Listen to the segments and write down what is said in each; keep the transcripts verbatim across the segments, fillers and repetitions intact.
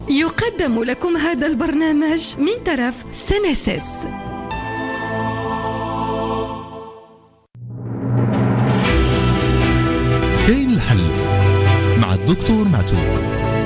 يقدم لكم هذا البرنامج من طرف سينيسيس. كاين الحل مع الدكتور معتوق.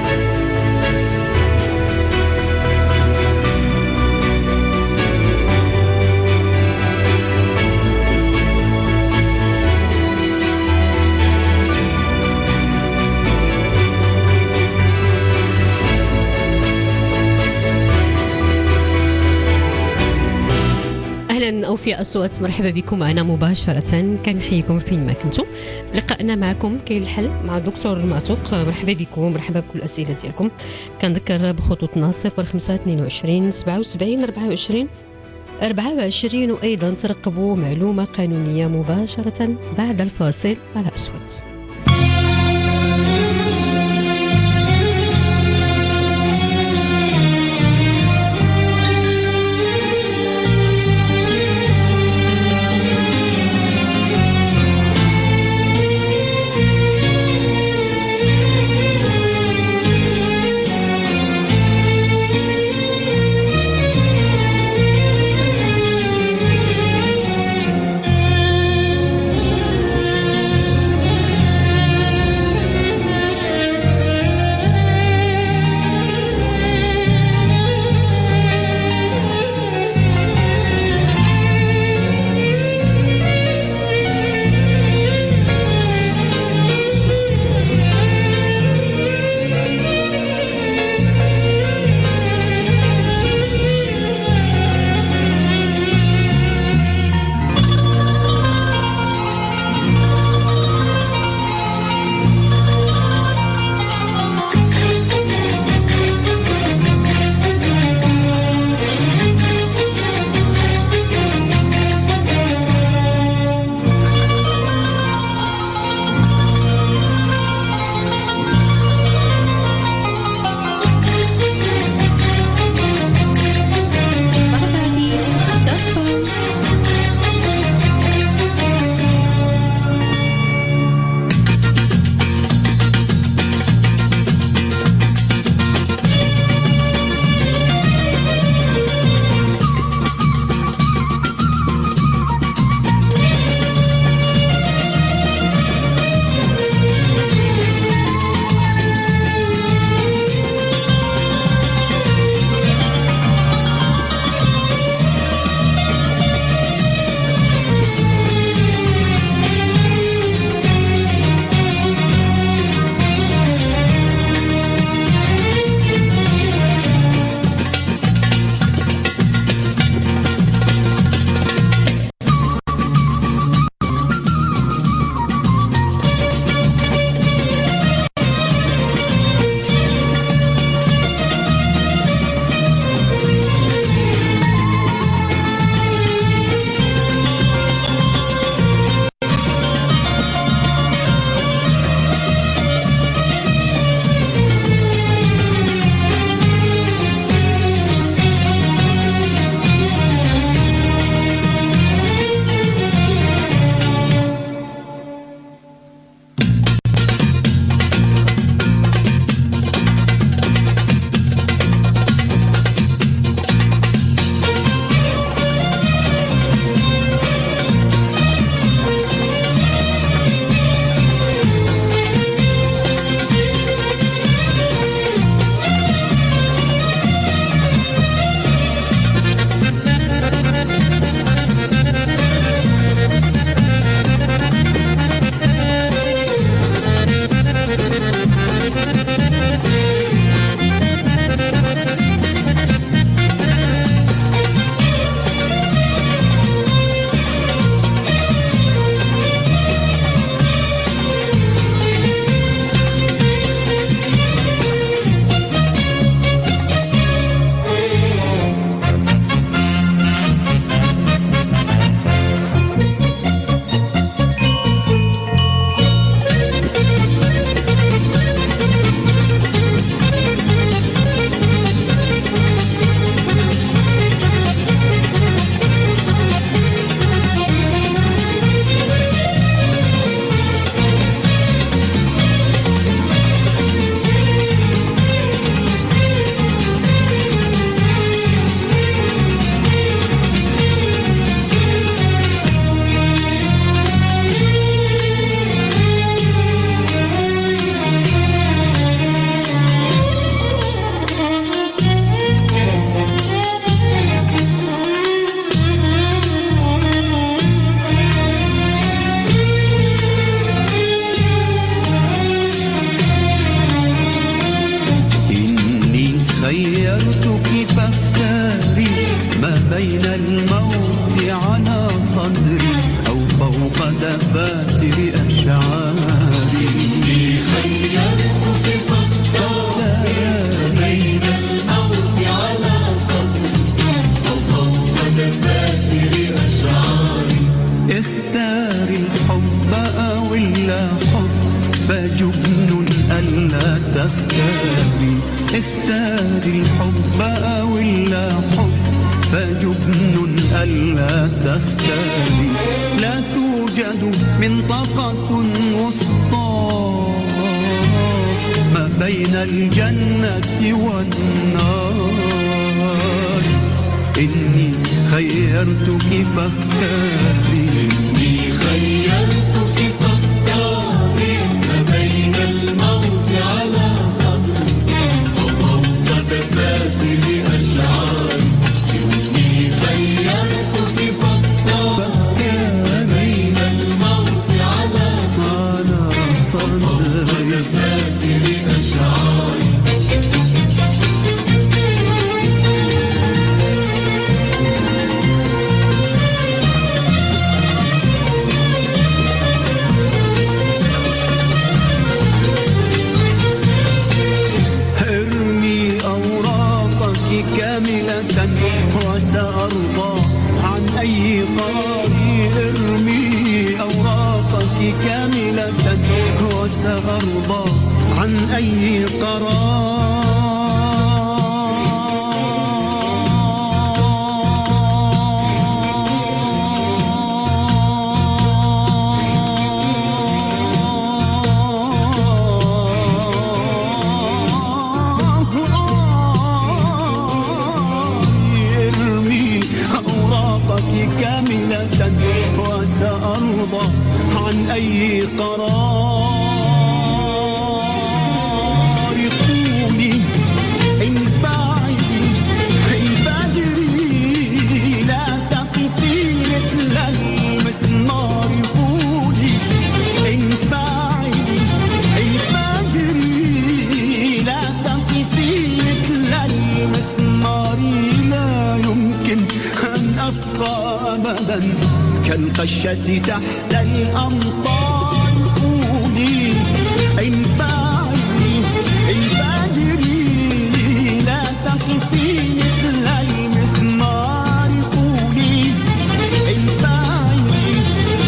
أهلا أوفياء الصوت، مرحبا بكم معنا مباشرة. كنحييكم فين ما كنتوا. لقائنا معكم كاين الحل مع دكتور معتوق. مرحبا بكم، مرحبا بكل الأسئلة ديالكم. كنذكر بخطوطنا صفر خمسة اثنين وعشرين سبعة وسبعين أربعة وعشرين أربعة وعشرين، وأيضا ترقبوا معلومة قانونية مباشرة بعد الفاصل على أسود. خيرتك فاختاري ما بين الموت على صدري أو فوق دفاتر أشعاري. إني خيرتك فاختاري ما بين الموت على صدري أو فوق دفاتر أشعاري. اختاري الحب أو اللا حب فجبن ألا تختاري. اختاري الحب أو اللا حب فجبن ألا تختاري. لا توجد منطقة وسطى ما بين الجنة والنار. إني خيرتك فاختاري. إني خيرتك فاختاري ما بين الموت على صدري وفوق دفاتر أشعاري. إني خيرتك فاختاري ما بين الموت على صدري وفوق دفاتر أشعاري. كاملة وسأرضى عن أي قرار. ارمي أوراقك كاملة وسأرضى عن أي قرار. كاملة وسأرضى عن أي قرار. قولي انفعلي انفجري لا تقفي مثل المسمار. قولي انفعلي انفجري لا تقفي مثل المسمار. لا يمكن أن أبقى أبدا كالقشة تحت الأمطار. قولي انفعلي انفجري لا تقفي مثل المسمار. قولي انفعلي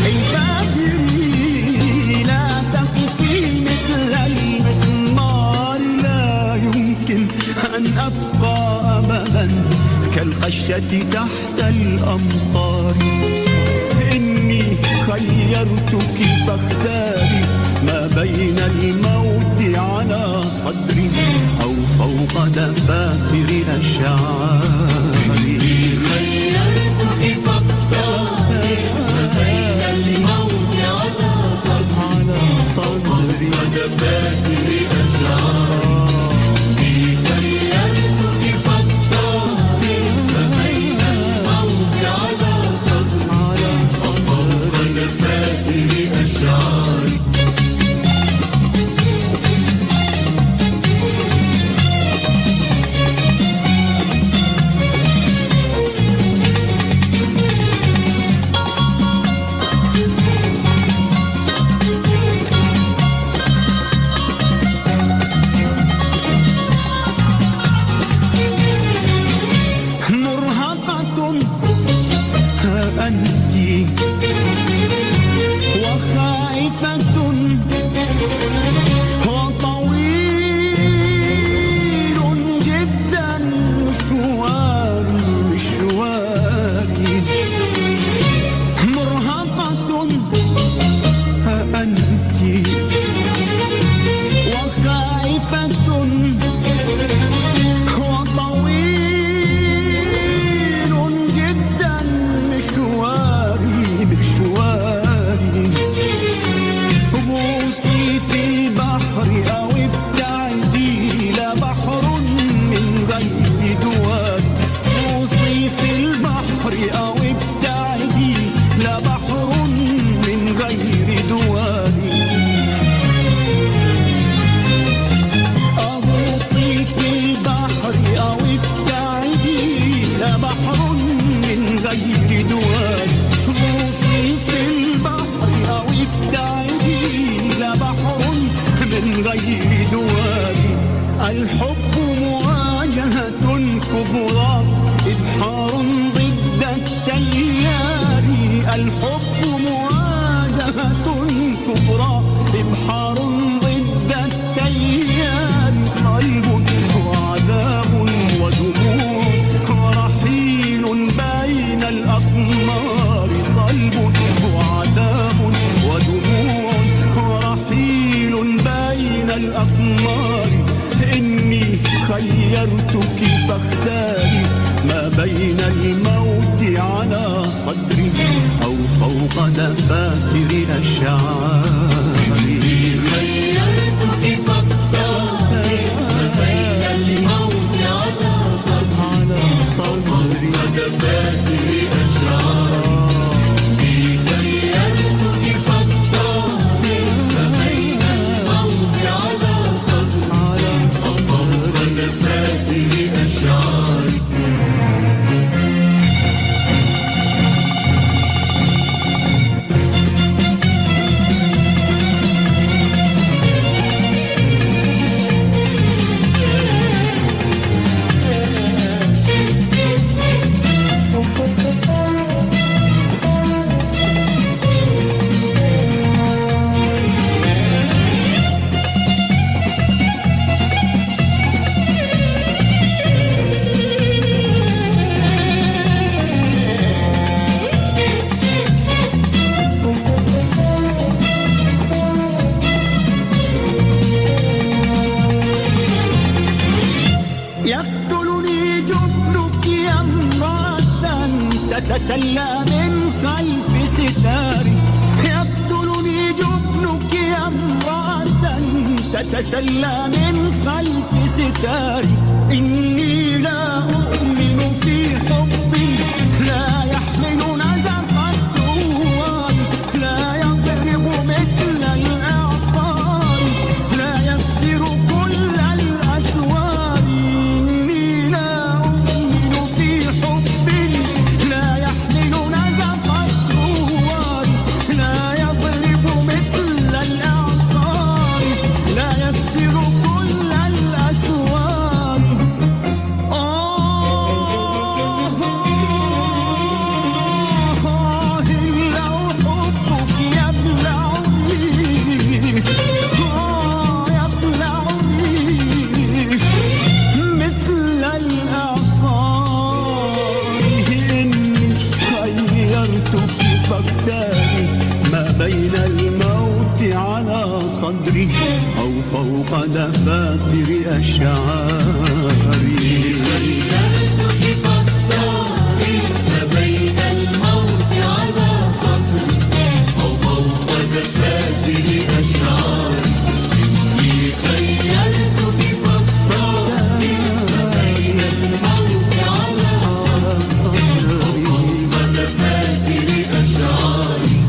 انفجري لا تقفي مثل المسمار. لا يمكن أن أبقى أبدا كالقشة تحت الأمطار. إني خيرتك فاختاري ما بين الموت على صدري أو فوق دفاتر أشعاري. إني خيرتك فاختاري ما بين الموت على صدري أو فوق دفاتر أشعاري. كبرى إبحار ضد التيار الحب مواجهة كبرى إبحار ضد التيار صلب وعذاب ودموع ورحيل بين الأقمار صلب وعذاب ودموع ورحيل بين الأقمار إني خيرتك فاختاري ما بين الموت على صدري أو فوق دفاتر أشعاري خيرتك فاختاري ما بين الموت على صدري على صدري فوق دفاتر أشعاري خيرتك فاختاري ما بين الموت على صدري فوق دفاتر أشعاري يقتلني جبنك يا امرأة تتسلى من خلف ستاري يقتلني جبنك يا امرأة تتسلى من خلف ستاري إني لا أؤمن في حب لا يحمل نزف الثوار لا يضرب مثل الإعصار لا يكسر كل الأسوار إني لا أؤمن في حب لا يحمل نزف الثوار لا يضرب مثل الإعصار لا يكسر كل الأسوار آه آه لو حبك يبلعني آه يبلعني مثل الإعصار إني خيرتك فاختاري ما بين الموت على صدري أو فوق دفاتر أشعاري خيرتك فاختاري ما بين الموت على صدري أو فوق دفاتر أشعاري إني خيرتك فاختاري ما بين الموت على صدري أو فوق دفاتر أشعاري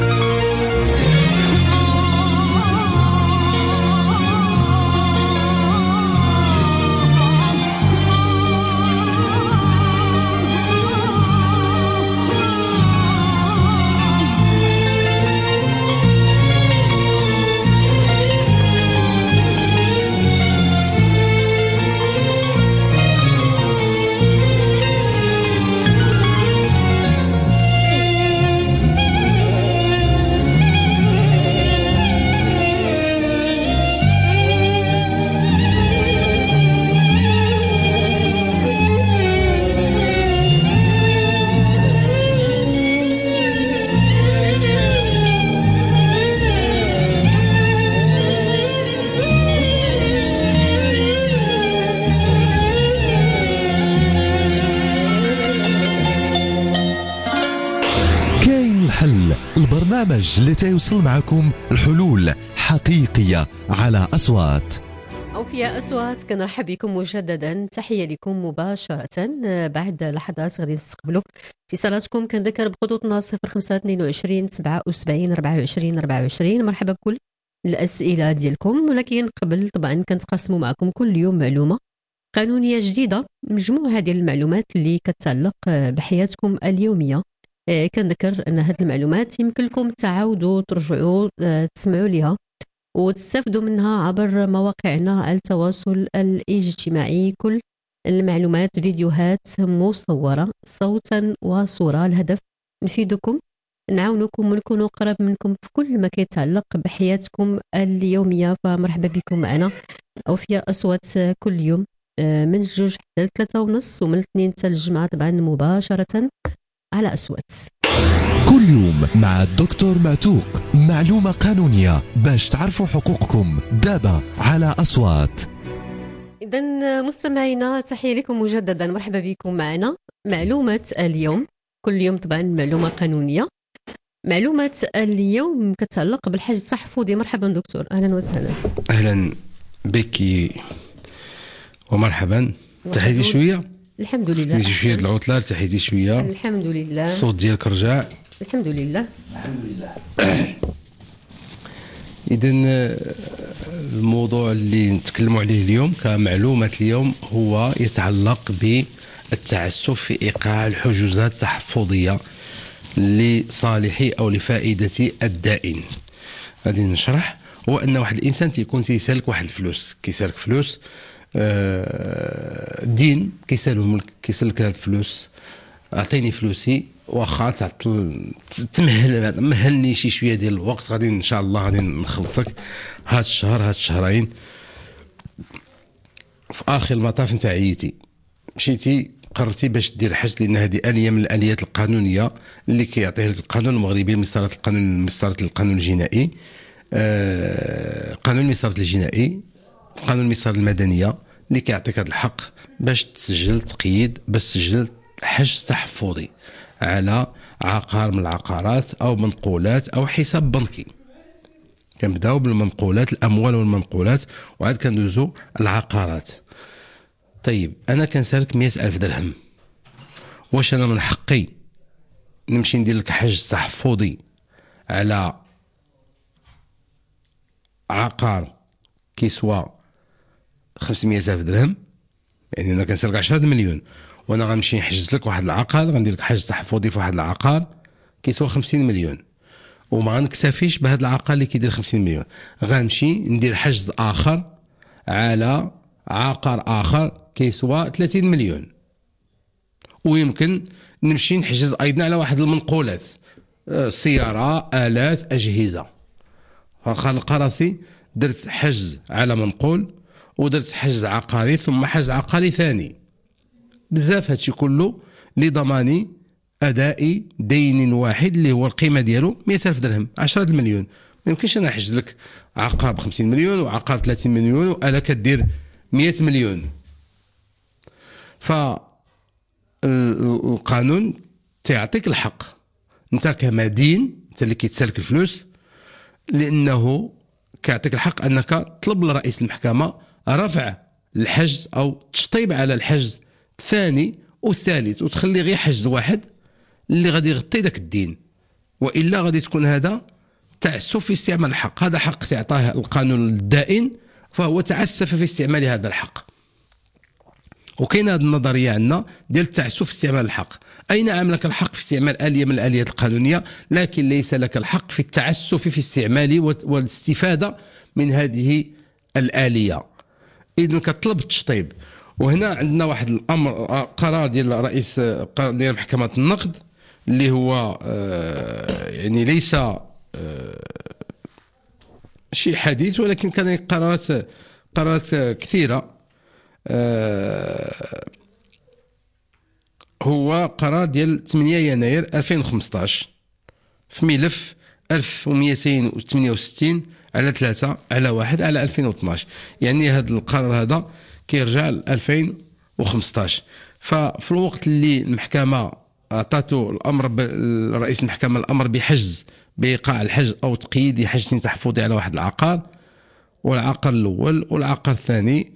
كاين الحل، البرنامج اللي تيوصل معكم الحلول حقيقية على أصوات. أو فيها أصوات. كنرحب بكم مجددا، تحية لكم مباشرة. بعد لحظات غادي نستقبلوا اتصالاتكم. كنذكر بخطوطنا صفر خمسة اثنين وعشرين سبعة وسبعين أربعة وعشرين أربعة وعشرين. مرحبا بكل الأسئلة ديالكم، ولكن قبل طبعا كنتقاسموا معكم كل يوم معلومة قانونية جديدة، مجموعة ديال المعلومات اللي كتعلق بحياتكم اليومية. كنذكر أن هذه المعلومات يمكن لكم تعاودوا ترجعوا تسمعوا لها وتستفدوا منها عبر مواقعنا التواصل الاجتماعي كل المعلومات فيديوهات مصورة صوتا وصورة. الهدف نفيدكم نعاونكم ونكونوا قراب منكم في كل ما كيتعلق بحياتكم اليومية. فمرحبا بكم معنا أو في أصوات كل يوم من الجوج حتى الثلاثة ونص ومن الاثنين حتى الجمعة طبعا مباشرة على أصوات. كل يوم مع الدكتور معتوق، معلومة قانونية باش تعرفوا حقوقكم دابا على أصوات. إذن مستمعينا تحية لكم مجددا، مرحبا بكم معنا. معلومة اليوم كل يوم طبعا معلومة قانونية. معلومة اليوم كتعلق بالحجز التحفظي. مرحبا دكتور، أهلا وسهلا. أهلا بك ومرحبا. تحيتي شوية؟ الحمد لله. تحيتي شوية العطلة، تحيتي شوية. الحمد لله. الصوت ديالك رجع. الحمد لله. الحمد لله. إذن الموضوع اللي نتكلموا عليه اليوم كمعلومة اليوم هو يتعلق بالتعسف في إيقاع الحجوزات التحفظية لصالح أو لفائدة الدائن. غادي نشرح. هو أن واحد الإنسان تيكون تيسالك واحد الفلوس، كيسالك فلوس الدين، كيسالو كيسالك هاد الفلوس، أعطيني فلوسي واخا تعطل تمهل مهلني شي شويه ديال الوقت، غادي ان شاء الله غادي نخلصك هاد الشهر هاد الشهرين. في اخر المطاف انت عييتي، مشيتي قررتي باش دير حج، لان هذه اليه من الاليات القانونيه اللي كيعطيه لك القانون المغربي، مسارات القانون مسارات القانون الجنائي، آه قانون المسارات الجنائي، قانون المسار المدنيه، اللي كيعطيك هذا الحق باش تسجل تقييد، باش تسجل حجز تحفظي على عقار من العقارات أو منقولات أو حساب بنكي. كنبداو بالمنقولات، الأموال والمنقولات، وعاد كندوزو العقارات. طيب أنا كنسالك مئة ألف درهم، واش أنا من حقي نمشي ندير لك حجز تحفظي على عقار كيسوى خمسمئة ألف درهم؟ يعني أنا كنسالك عشرة مليون وانا غنمشي نحجز لك واحد العقار، غندير لك حجز تحفظي في واحد العقار كيسوى خمسين مليون، وما غنكتفيش بهذا العقار اللي كيدير خمسين مليون، غنمشي ندير حجز اخر على عقار اخر كيسوى ثلاثين مليون، ويمكن نمشي نحجز ايضا على واحد المنقولات، سياره، الات، اجهزه. فخلق راسي درت حجز على منقول ودرت حجز عقاري ثم حجز عقاري ثاني. بزاف هادشي كله لضمان اداء دين واحد اللي هو القيمه ديالو مئة ألف درهم، عشرة مليون. ما يمكنش انا نحجز لك عقار ب خمسين مليون وعقار ثلاثين مليون والا كدير مئة مليون. فالقانون تيعطيك الحق انت كمدين، انت اللي كيتسالك الفلوس، لانه كيعطيك الحق انك تطلب لرئيس المحكمه رفع الحجز او تشطيب على الحجز الثاني والثالث، وتخلي غير حجز واحد اللي غادي يغطي داك الدين، والا غادي تكون هذا تعسف في استعمال الحق. هذا حق تعطاه القانون للدائن، فهو تعسف في استعمال هذا الحق. وكاين هذه النظريه عندنا ديال التعسف في استعمال الحق. اي نعم لك الحق في استعمال اليه من الاليات القانونيه، لكن ليس لك الحق في التعسف في استعمال والاستفاده من هذه الاليه. اذا كطلب التشطيب. وهنا عندنا واحد الامر، قرار ديال رئيس قرار ديال محكمه النقد اللي هو يعني ليس شيء حديث، ولكن كان قرارات قرارات كثيره. هو قرار ديال ثمانية يناير ألفين وخمسطاش في ملف ألف ومئتين وثمانية وستين على ثلاثة على واحد على ألفين واثناش. يعني هذا القرار هذا كيرجع ل ألفين وخمسطاش. ففي الوقت اللي المحكمه اعطته الامر رئيس المحكمه الامر بحجز بايقاع الحجز او تقييد حجز تحفظي على واحد العقار، والعقار الاول والعقار الثاني،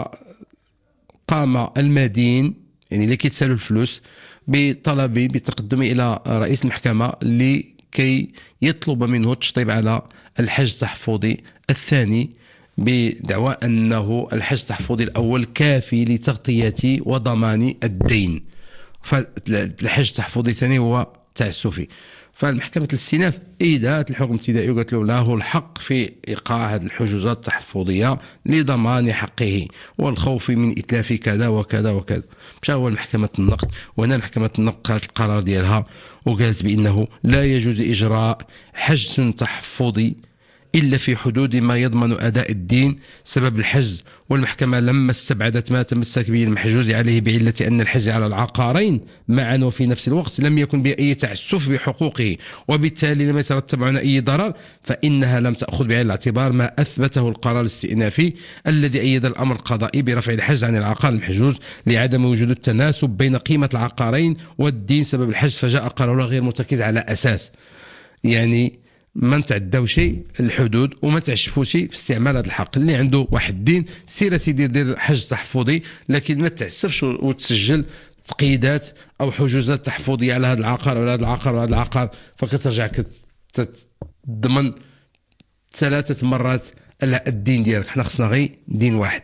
فقام المدين يعني اللي كيتسالوا الفلوس بطلبي بتقدمي الى رئيس المحكمه لكي يطلب منه التشطيب على الحجز التحفظي الثاني، بدعوى أنه الحجز التحفظي الأول كافي لتغطية وضمان الدين، فالحجز التحفظي الثاني هو تعسفي. فالمحكمة الاستئناف أيدت الحكم الابتدائي وقالت له له الحق في إيقاع هذه الحجوزات التحفظية لضمان حقه والخوف من إتلاف كذا وكذا وكذا. مشى هو المحكمة النقد، وهنا محكمة النقد قالت القرار ديالها وقالت بأنه لا يجوز إجراء حجز تحفظي إلا في حدود ما يضمن أداء الدين سبب الحجز. والمحكمة لما استبعدت ما تمسك به المحجوز عليه بعلة أن الحجز على العقارين معا وفي نفس الوقت لم يكن بأي تعسف بحقوقه وبالتالي لم يترتب عنه أي ضرر، فإنها لم تأخذ بعين الاعتبار ما أثبته القرار الاستئنافي الذي أيد الأمر القضائي برفع الحجز عن العقار المحجوز لعدم وجود التناسب بين قيمة العقارين والدين سبب الحجز، فجاء قرار غير مرتكز على أساس يعني ما نتعداو شيء الحدود وما تعشفوا شيء في استعمال هذا الحق. اللي عنده واحد الدين سير سيدي دير حجز تحفظي، لكن ما تعسفش وتسجل تقييدات او حجوزات تحفظيه على هذا العقار ولا هذا العقار ولا هذا العقار، فكترجع تضمن ثلاثه مرات الدين ديالك. حنا خصنا غير دين واحد.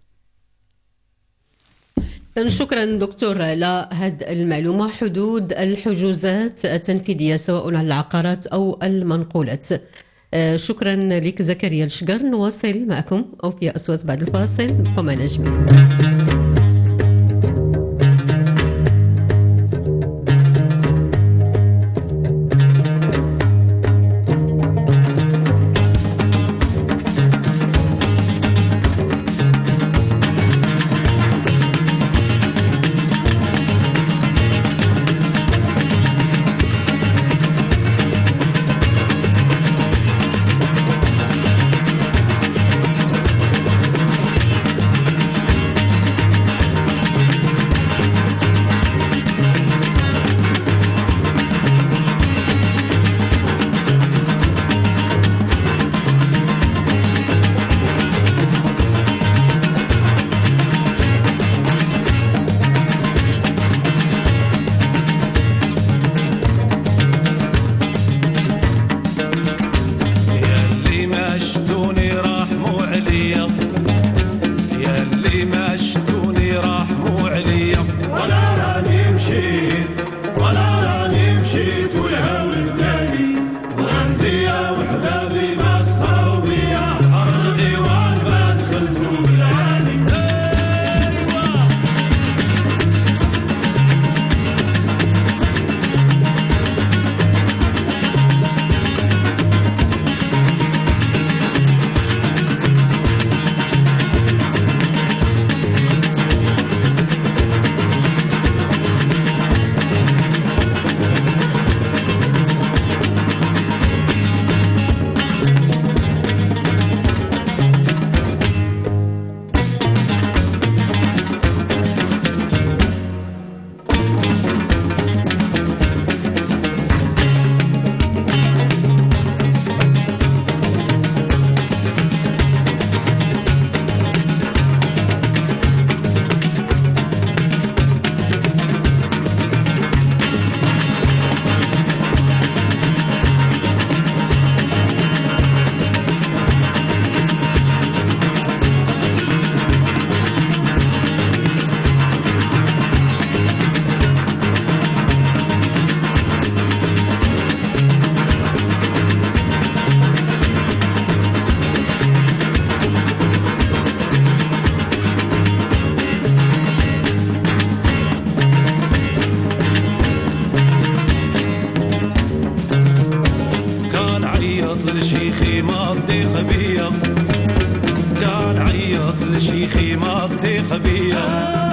شكرا دكتور على هذه المعلومة. حدود الحجوزات التنفيذية سواء على العقارات أو المنقولات. شكرا لك زكريا الشقر. نواصل معكم أو في أصوات بعد الفاصل. بقوا معنا جميعا. لشيخي ماضي خبيه، كان عيط لشيخي ماضي خبيه.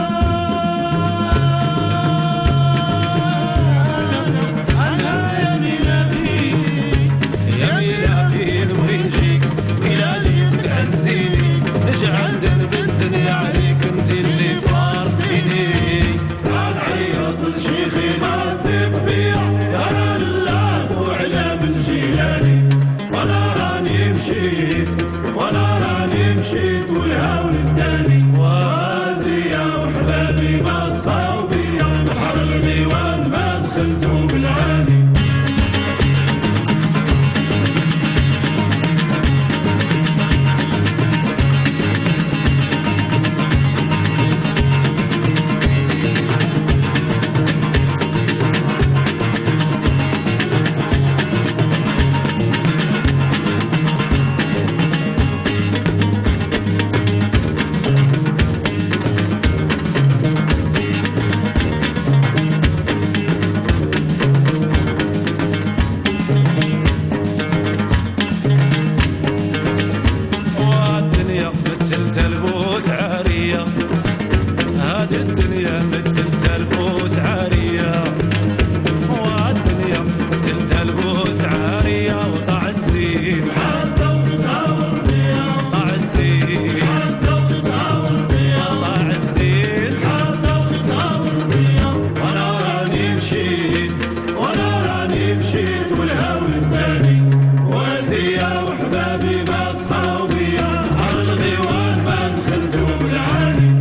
أنا يمينا فيك يمينا فيك نبغي نجيك، إلا جيت تعزيني نجعل دربتني عليك انت اللي فارتيني. كان عيط لشيخي ماضي خبيه، يا لله أبو علا بالجيلاني، ولا راني مشيت ولا راني مشيت والهول الداني. والدي يا وحبابي ما صاوبي، بحر الغيوان ما دخلتو بالعاني. تمت تلبوس عارية والدنيا تلبوس عارية وطاع الزين حتى وتتعور بيا طاع الزين حتى وتتعور بيا طاع الزين حتى وتتعور بيا وانا راني مشيت وانا راني مشيت والهول الثاني والديا وحبابي ما صحاو بيا على الغيوان ما دخلتو بالعاني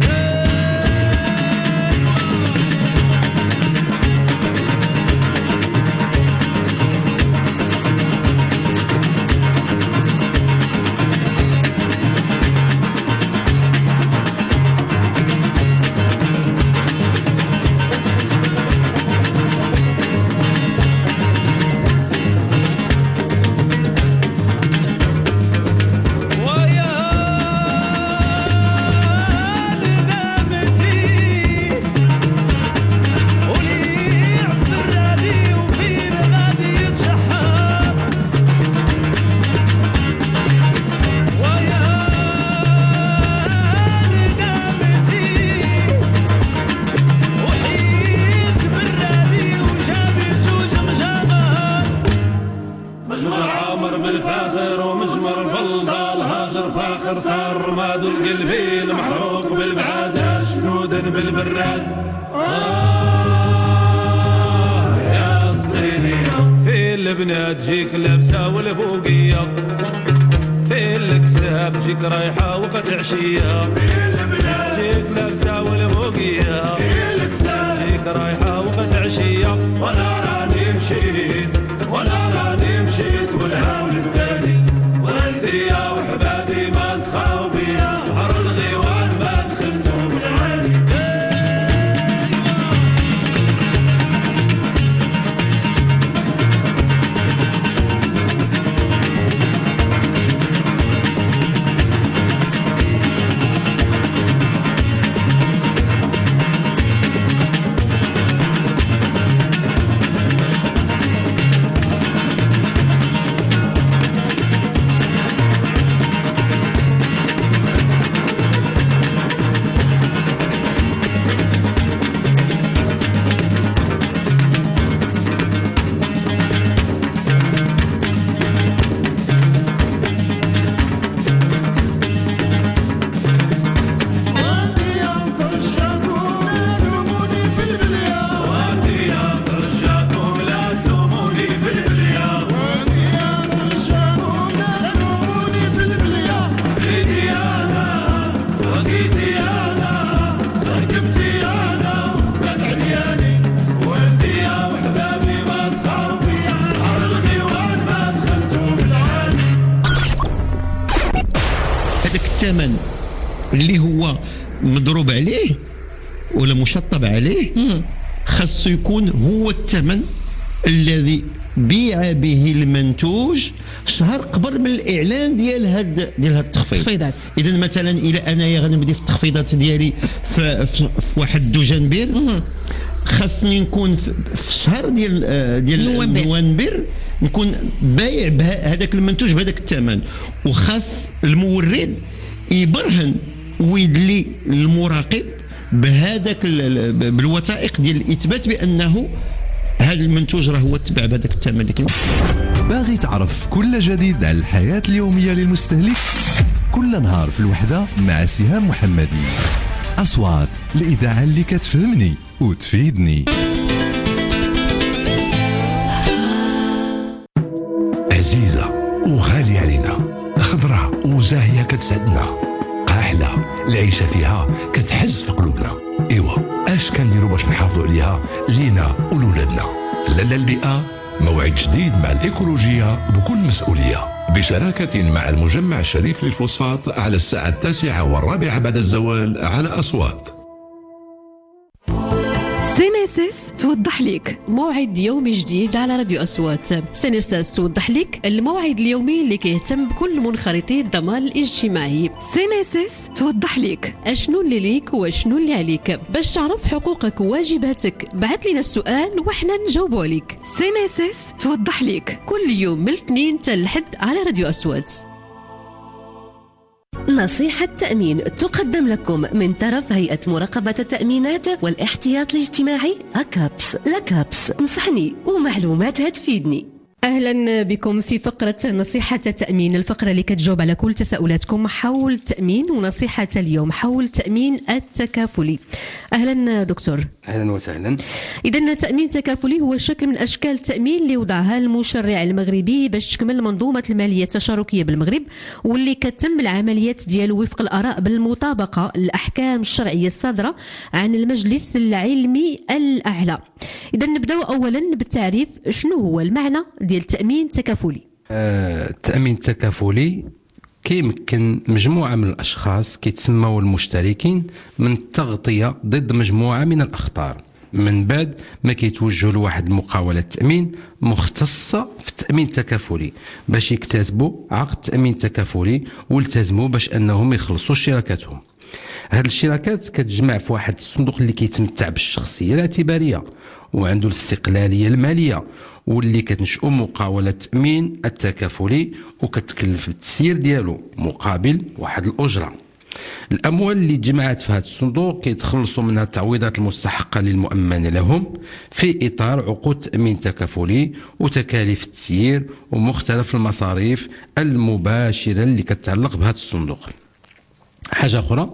مجمر عامر بالفاخر ومجمر فلضال هاجر فاخر صار رماد القلبي المحروق بالبعاد شنودا بالبراد آه يا الصينية في البنات جيك لابسة والبوقية في الكساب جيك رايحة وقت عشية في البنات جيك لابسة والبوقية في الكساب جيك رايحة وقت عشية وانا راني مشيت وانا راني مشيت والهول الثاني والديا وحبابي ما سخاو بيا بحر الغيوان ما دخلتو بالعاني الثمن اللي هو مضروب عليه ولا مشطب عليه خاصو يكون هو الثمن الذي بيع به المنتوج شهر قبل من الاعلان ديال هاد ديال هاد التخفيض. اذا مثلا الى انايا غنبدي في التخفيضات ديالي في, في, في واحد دجنبير خاصني نكون في الشهر ديال ديال نوفمبر نكون بايع بهذاك المنتوج بهذاك الثمن، وخاص المورد يبرهن ويدلي المراقب بهذاك بالوثائق ديال الاثبات بانه هذا المنتوج راه هو تبع بهذاك الثمن اللي كاين. باغي تعرف كل جديد على الحياة اليومية للمستهلك؟ كل نهار في الوحدة مع سهام محمدي. أصوات الإذاعة اللي كتفهمني وتفيدني. عزيزة وغالية علينا، خضراء وزاهية كتسعدنا، قاحلة العيشة فيها كتحز في قلوبنا. إيوا اش كنديروا باش نحافظوا عليها لينا ولولادنا؟ لالا البيئة موعد جديد مع الإيكولوجية بكل مسؤولية، بشراكة مع المجمع الشريف للفوسفات على الساعة التاسعة والرابعة بعد الزوال على أصوات. سينيسيس توضح لك موعد يومي جديد على راديو أصوات. سينيسيس توضح لك الموعد اليومي اللي كيهتم بكل منخرطي الضمان الاجتماعي. سينيسيس توضح لك اشنو اللي ليك واشنو اللي عليك. باش تعرف حقوقك وواجباتك بعث لنا السؤال وحنا نجاوبوا عليك. سينيسيس توضح لك كل يوم من الاثنين حتى الحد على راديو أصوات. نصيحة تأمين تقدم لكم من طرف هيئة مراقبة التأمينات والاحتياط الاجتماعي أكابس. لكابس نصحني ومعلومات هتفيدني. أهلا بكم في فقرة نصيحة تأمين، الفقرة اللي كتجاوب على كل تساؤلاتكم حول التأمين. ونصيحة اليوم حول التأمين التكافلي. أهلا دكتور. أهلا وسهلا. إذا التأمين التكافلي هو شكل من أشكال التأمين اللي وضعها المشرع المغربي باش تكمل منظومة المالية التشاركية بالمغرب، واللي كتم العمليات ديالو وفق الآراء بالمطابقة للأحكام الشرعية الصادرة عن المجلس العلمي الأعلى. إذا نبدأ أولا بالتعريف، شنو هو المعنى ديال التأمين التكافلي؟ آه، التأمين التكافلي كيمكن مجموعة من الأشخاص كيتسموا المشتركين من التغطية ضد مجموعة من الأخطار من بعد ما كيتوجهوا لواحد المقاولة تأمين مختصة في التأمين التكافلي باش يكتاتبوا عقد تأمين تكافلي والتزموا باش أنهم يخلصوا شراكاتهم. هاد الشراكات كتجمع في واحد الصندوق اللي كيتمتع بالشخصية الاعتبارية وعنده الاستقلالية المالية، واللي كتنشئوا مقاولة التأمين التكافلي وكتكلف بالتسيير ديالو مقابل واحد الأجرة. الأموال اللي تجمعات في هذا الصندوق كيتخلصوا منها التعويضات المستحقة للمؤمن لهم في إطار عقود تأمين تكافلي وتكاليف التسيير ومختلف المصاريف المباشرة اللي كتتعلق بهذا الصندوق. حاجة أخرى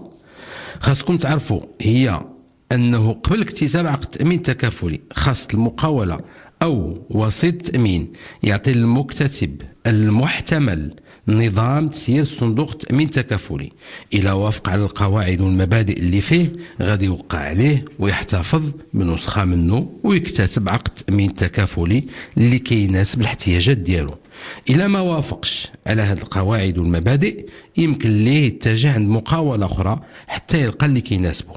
خاصكم تعرفوا هي أنه قبل اكتساب عقد تأمين تكافلي خاص المقاولة أو وسيط التأمين يعطي المكتتب المحتمل نظام تسيير صندوق التأمين التكافلي. إلى وافق على القواعد والمبادئ اللي فيه غادي يوقع عليه ويحتفظ بنسخة منه ويكتتب عقد تأمين تكافلي اللي كيناسب الاحتياجات ديالو. إلى ما وافقش على هذه القواعد والمبادئ يمكن ليه يتجه عند مقاولة أخرى حتى يلقى اللي كيناسبه.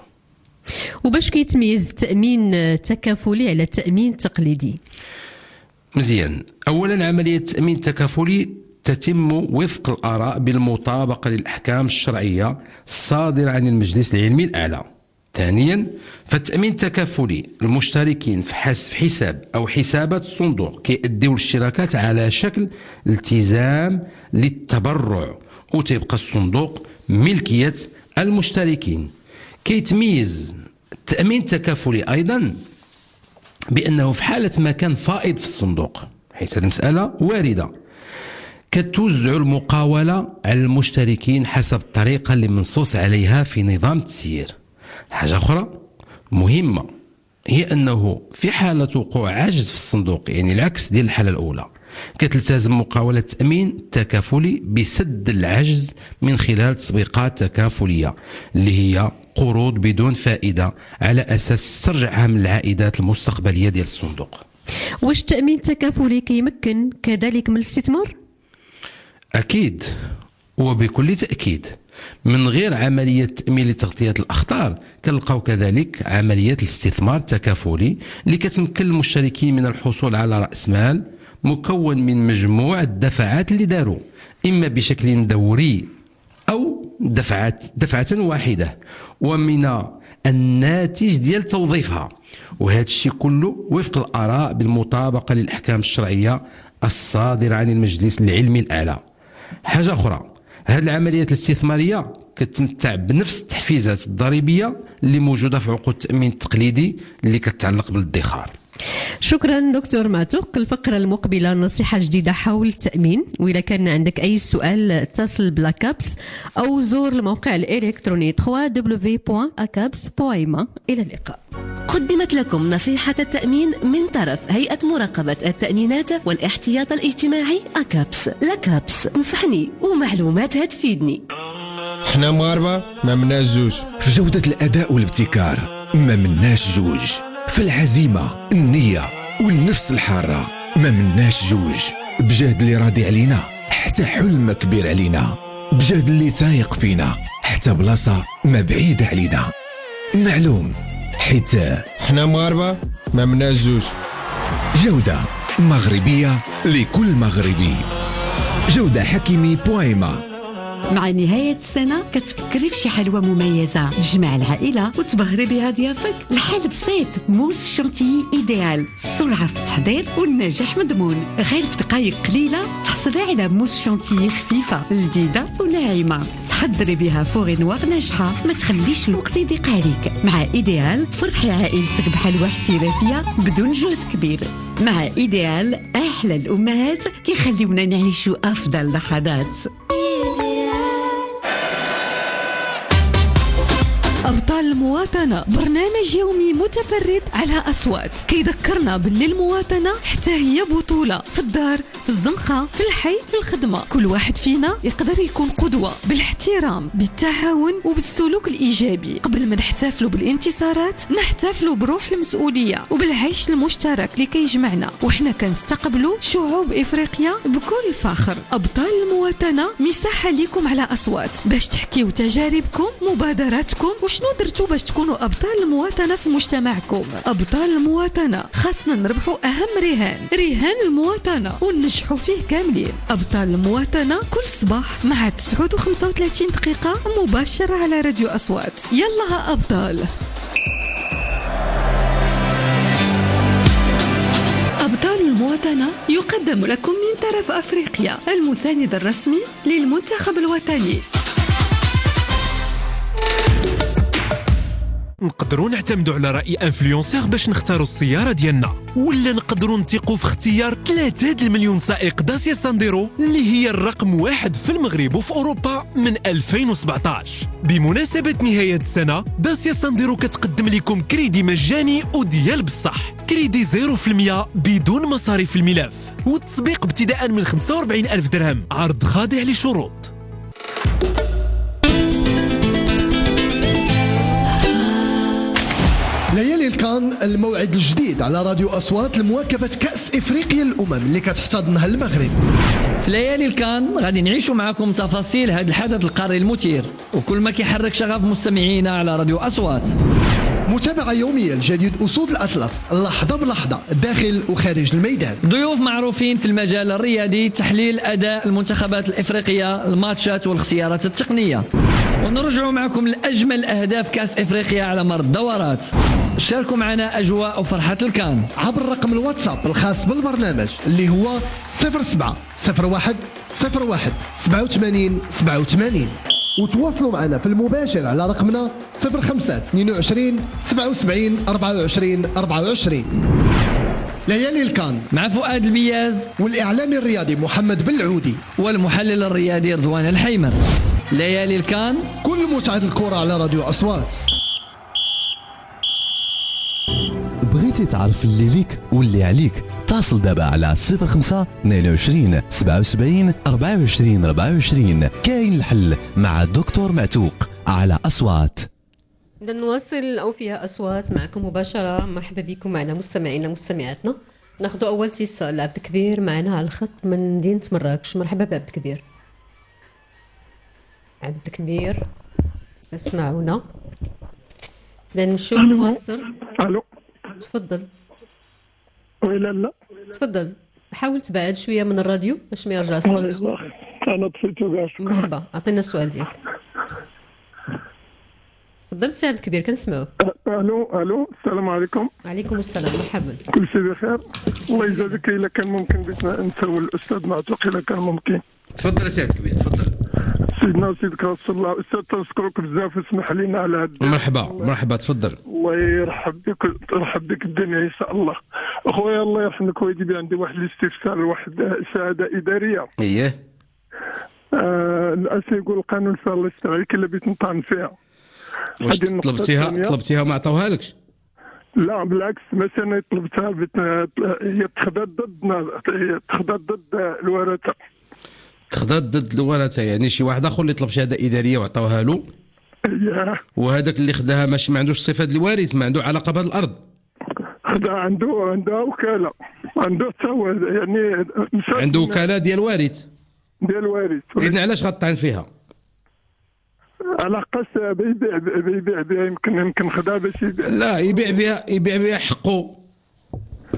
وباش كيتميز التأمين التكافلي على التأمين التقليدي؟ مزيان، أولا عملية التأمين التكافلي تتم وفق الآراء بالمطابقة للأحكام الشرعية الصادرة عن المجلس العلمي الأعلى. ثانيا، فالتأمين التكافلي المشتركين في حساب أو حسابات الصندوق كيأديو الاشتراكات على شكل التزام للتبرع وتبقى الصندوق ملكية المشتركين. كيتميز التأمين التكافلي أيضا بأنه في حالة ما كان فائض في الصندوق، حيث هذه المسألة واردة، كتوزع المقاولة على المشتركين حسب الطريقة اللي منصوص عليها في نظام التسيير. حاجة أخرى مهمة هي أنه في حالة وقوع عجز في الصندوق، يعني العكس ديال الحالة الأولى، كتلتزم مقاولة التأمين التكافلي بسد العجز من خلال تسويقات تكافلية اللي هي قروض بدون فائدة على أساس تسترجعها من العائدات المستقبلية ديال الصندوق. واش التأمين التكافلي كيمكن كذلك من الاستثمار؟ أكيد وبكل تأكيد. من غير عملية تأمين لتغطية الأخطار كنلقاو كذلك عملية الاستثمار التكافلي اللي كتمكن المشتركين من الحصول على رأس مال مكون من مجموعة دفعات اللي داروا إما بشكل دوري أو دفعات دفعة واحدة ومن الناتج ديال توظيفها، وهذا الشيء كله وفق الآراء بالمطابقة للأحكام الشرعية الصادرة عن المجلس العلمي الأعلى. حاجة أخرى، هذه العمليات الاستثمارية كتمتع بنفس التحفيزات الضريبية اللي موجودة في عقود التأمين التقليدي اللي كتتعلق بالادخار. شكرا دكتور معتوق. الفقرة المقبلة نصيحة جديدة حول التأمين، وإذا كان عندك أي سؤال اتصل بلاكابس أو زور الموقع الإلكتروني دبليو دبليو دبليو دوت أكابس دوت إم. إلى اللقاء. قدمت لكم نصيحة التأمين من طرف هيئة مراقبة التأمينات والاحتياط الاجتماعي أكابس. لكابس نصحني ومعلومات هتفيدني. حنا مغاربة ما مناش جوج في جودة الأداء والابتكار، ما مناش جوج في العزيمة النية والنفس الحارة، ما مناش جوج بجهد اللي راضي علينا حتى حلم كبير علينا، بجهد اللي تايق فينا حتى بلاصة ما بعيدة علينا. معلوم حيت حنا مغاربة ما مناش جوج. جودة مغربية لكل مغربي. جودة حكيمي بويما. مع نهاية السنة كتفكري في شي حلوة مميزة تجمع العائلة وتبهري بها ضيافك. الحل بسيط، موس شونتيي إيديال، السرعة في التحضير والنجاح مضمون. غير في دقائق قليلة تحصلي على موس شونتيي خفيفة لذيذة وناعمة تحضري بها فوغي نواغ ناجحة، ما تخليش الوقت يضيق عليك. مع إيديال فرحي عائلتك بحلوة احترافية بدون جهد كبير. مع إيديال أحلى الأمهات كيخليونا نعيشوا أفضل لحظات. أبطال المواطنة، برنامج يومي متفرد على أصوات كيذكرنا باللي المواطنة حتى هي بطولة في الدار، في الزنقة، في الحي، في الخدمة. كل واحد فينا يقدر يكون قدوة بالاحترام، بالتعاون وبالسلوك الإيجابي. قبل ما نحتفلوا بالانتصارات نحتفلوا بروح المسؤولية وبالعيش المشترك اللي كيجمعنا، وحنا كنستقبلوا شعوب إفريقيا بكل فخر. أبطال المواطنة، مساحة لكم على أصوات باش تحكيوا تجاربكم، مبادراتكم، وشنو درتوا باش تكونوا أبطال المواطنة في مجتمعكم. أبطال المواطنة، خاصنا نربحوا أهم رهان، رهان المواطنة، وننجحوا فيه كاملين. أبطال المواطنة كل صباح مع تسعة وخمسة وثلاثين دقيقة مباشرة على راديو أصوات. يلا أبطال. أبطال المواطنة يقدم لكم من طرف أفريقيا، المساند الرسمي للمنتخب الوطني. نقدروا نعتمدوا على رأي انفلونسير باش نختاروا السيارة ديالنا، ولا نقدروا نثقوا في اختيار ثلاثة المليون سائق داسيا سانديرو اللي هي الرقم واحد في المغرب وفي أوروبا من ألفين وسبعطاش. بمناسبة نهاية السنة داسيا سانديرو كتقدم لكم كريدي مجاني وديال بصح، كريدي زيرو في المية بدون مصاريف الملف، والتسبيق ابتداء من خمسة وأربعين ألف درهم، عرض خاضع لشروط. ليالي الكان، الموعد الجديد على راديو أصوات لمواكبة كأس إفريقيا الأمم اللي كتحتضنها المغرب. في ليالي الكان غادي نعيشوا معكم تفاصيل هذا الحدث القاري المثير وكل ما كيحرك شغف مستمعينا على راديو أصوات. متابعة يومية لجديد أسود الأطلس لحظة بلحظة داخل وخارج الميدان. ضيوف معروفين في المجال الرياضي، تحليل أداء المنتخبات الإفريقية، الماتشات والاختيارات التقنية، ونرجعوا معكم لأجمل أهداف كأس إفريقيا على مر الدورات. شاركوا معنا أجواء وفرحة الكان عبر رقم الواتساب الخاص بالبرنامج اللي هو صفر سبعة صفر واحد صفر واحد سبعة وثمانين سبعة وثمانين، وتواصلوا معنا في المباشر على رقمنا صفر خمسة اثنين وعشرين سبعة وسبعين أربعة وعشرين أربعة وعشرين. ليالي الكان مع فؤاد البياز والإعلامي الرياضي محمد بالعودي والمحلل الرياضي رضوان الحيمر. ليالي الكان، كل متعة الكرة على راديو أصوات. بغيتي تعرف اللي ليك واللي عليك؟ اتصل دابا على صفر خمسة اثنين وعشرين سبعة وسبعين أربعة وعشرين أربعة وعشرين. كاين الحل مع الدكتور معتوق على أصوات. إذا نواصل أو فيها أصوات معكم مباشرة. مرحبا بكم معنا مستمعينا مستمعاتنا. ناخذ أول اتصال. عبد الكبير معنا على الخط من مدينة مراكش. مرحبا بعبد الكبير. عبد الكبير اسمعونا. إذا نشوف نواصل. ألو تفضل. ولا لا تفضل، حاول تبعد شويه من الراديو باش ما يرجع الصوت. انا طفيته كاع. مرحبا، عطينا السؤال ديالك. تفضل سي عبد الكبير كنسمعوك. الو الو السلام عليكم. وعليكم السلام، مرحبا. كل شيء بخير، الله يجازيك. الا كان ممكن بغيت نسول الاستاذ معتوق الا كان ممكن. تفضل سي عبد الكبير تفضل. سيدنا وسيدك رسول الله، استاذ تنشكرك بزاف واسمح لينا على هذا. مرحبا مرحبا تفضل. الله يرحب بك ويرحب بك الدنيا ان شاء الله. اخويا الله يرحمك ويجيب عندي واحد الاستفسار، واحد شهاده اداريه. اييه. آه الاسي يقول القانون فيها الله يستر عليك الا بغيت نطعن فيها. واش طلبتيها طلبتيها ما عطاوها لكش؟ لا بالعكس، مثلا طلبتها هي تخدات ضدنا، هي تخدات ضد الورثه. تخدات ضد الورثه، يعني شي واحد اخر اللي طلب شهاده اداريه وعطاوها له. اييه. وهذاك اللي خداها ماشي ما عندوش صفه الوارث، ما عنده علاقه بهذه الارض. خدا عنده عنده وكاله، عنده حتى يعني عنده وكاله ديال الوارث. ديال الوارث. اذن علاش غطعن فيها؟ على قص بيبيع بيبيع بها، يمكن يمكن خدها باش يبيع. لا يبيع بها يبيع بها حقه.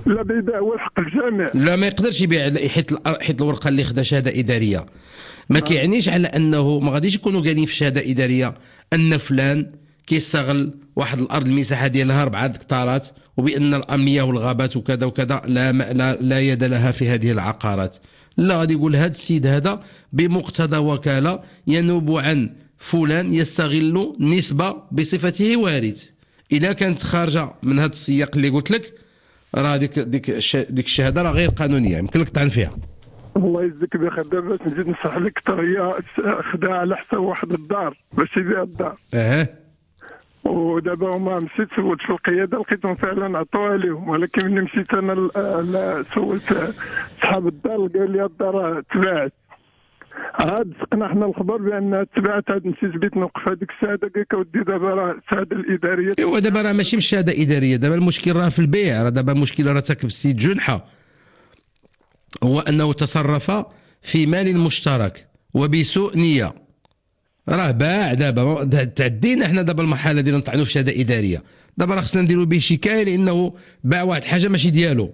لا بيبيع هو الحق الجامع. لا ما يقدرش يبيع حيت حيت الورقه اللي خدا شهاده اداريه ما كيعنيش على انه ما غاديش يكونوا قايلين في شهاده اداريه ان فلان كيستغل واحد الارض المساحه ديالها أربعة هكتارات وبان الامنيه والغابات وكذا وكذا لا لا, لا يد لها في هذه العقارات. لا غادي يقول هذا السيد هذا بمقتضى وكاله ينوب عن فلان يستغل نسبه بصفته وارث. اذا كانت خارجه من هذا السياق اللي قلت لك راه ديك ديك ديك الشهاده راه غير قانونيه يمكن لك تطعن فيها. الله يجزيك بخير. دابا باش نزيد نصح لك اكثر هي خداها على حساب واحد الدار باش يبيع الدار. اها ودابا هما مشيت سولت في القياده لقيتهم فعلا عطوها لهم، ولكن ملي مشيت انا سولت صحاب الدار قال لي الدار تباعت. عاد سقنا حنا الخبر بان تباعت. عاد مشيت بيت نوقف هذيك الشهاده قال لك اودي دابا راه الشهاده الاداريه. ايوا دابا راه ماشي بالشهاده الاداريه، دابا المشكل راه في البيع. راه دابا المشكل راه تاكب السيد جنحه هو انه تصرف في مال مشترك وبسوء نيه. راه باع دابا تعدينا حنا دابا المرحله ديال نطعنوا في شهاده اداريه. دابا راه خصنا نديروا به شكايه لانه باع واحد الحاجه ماشي ديالو.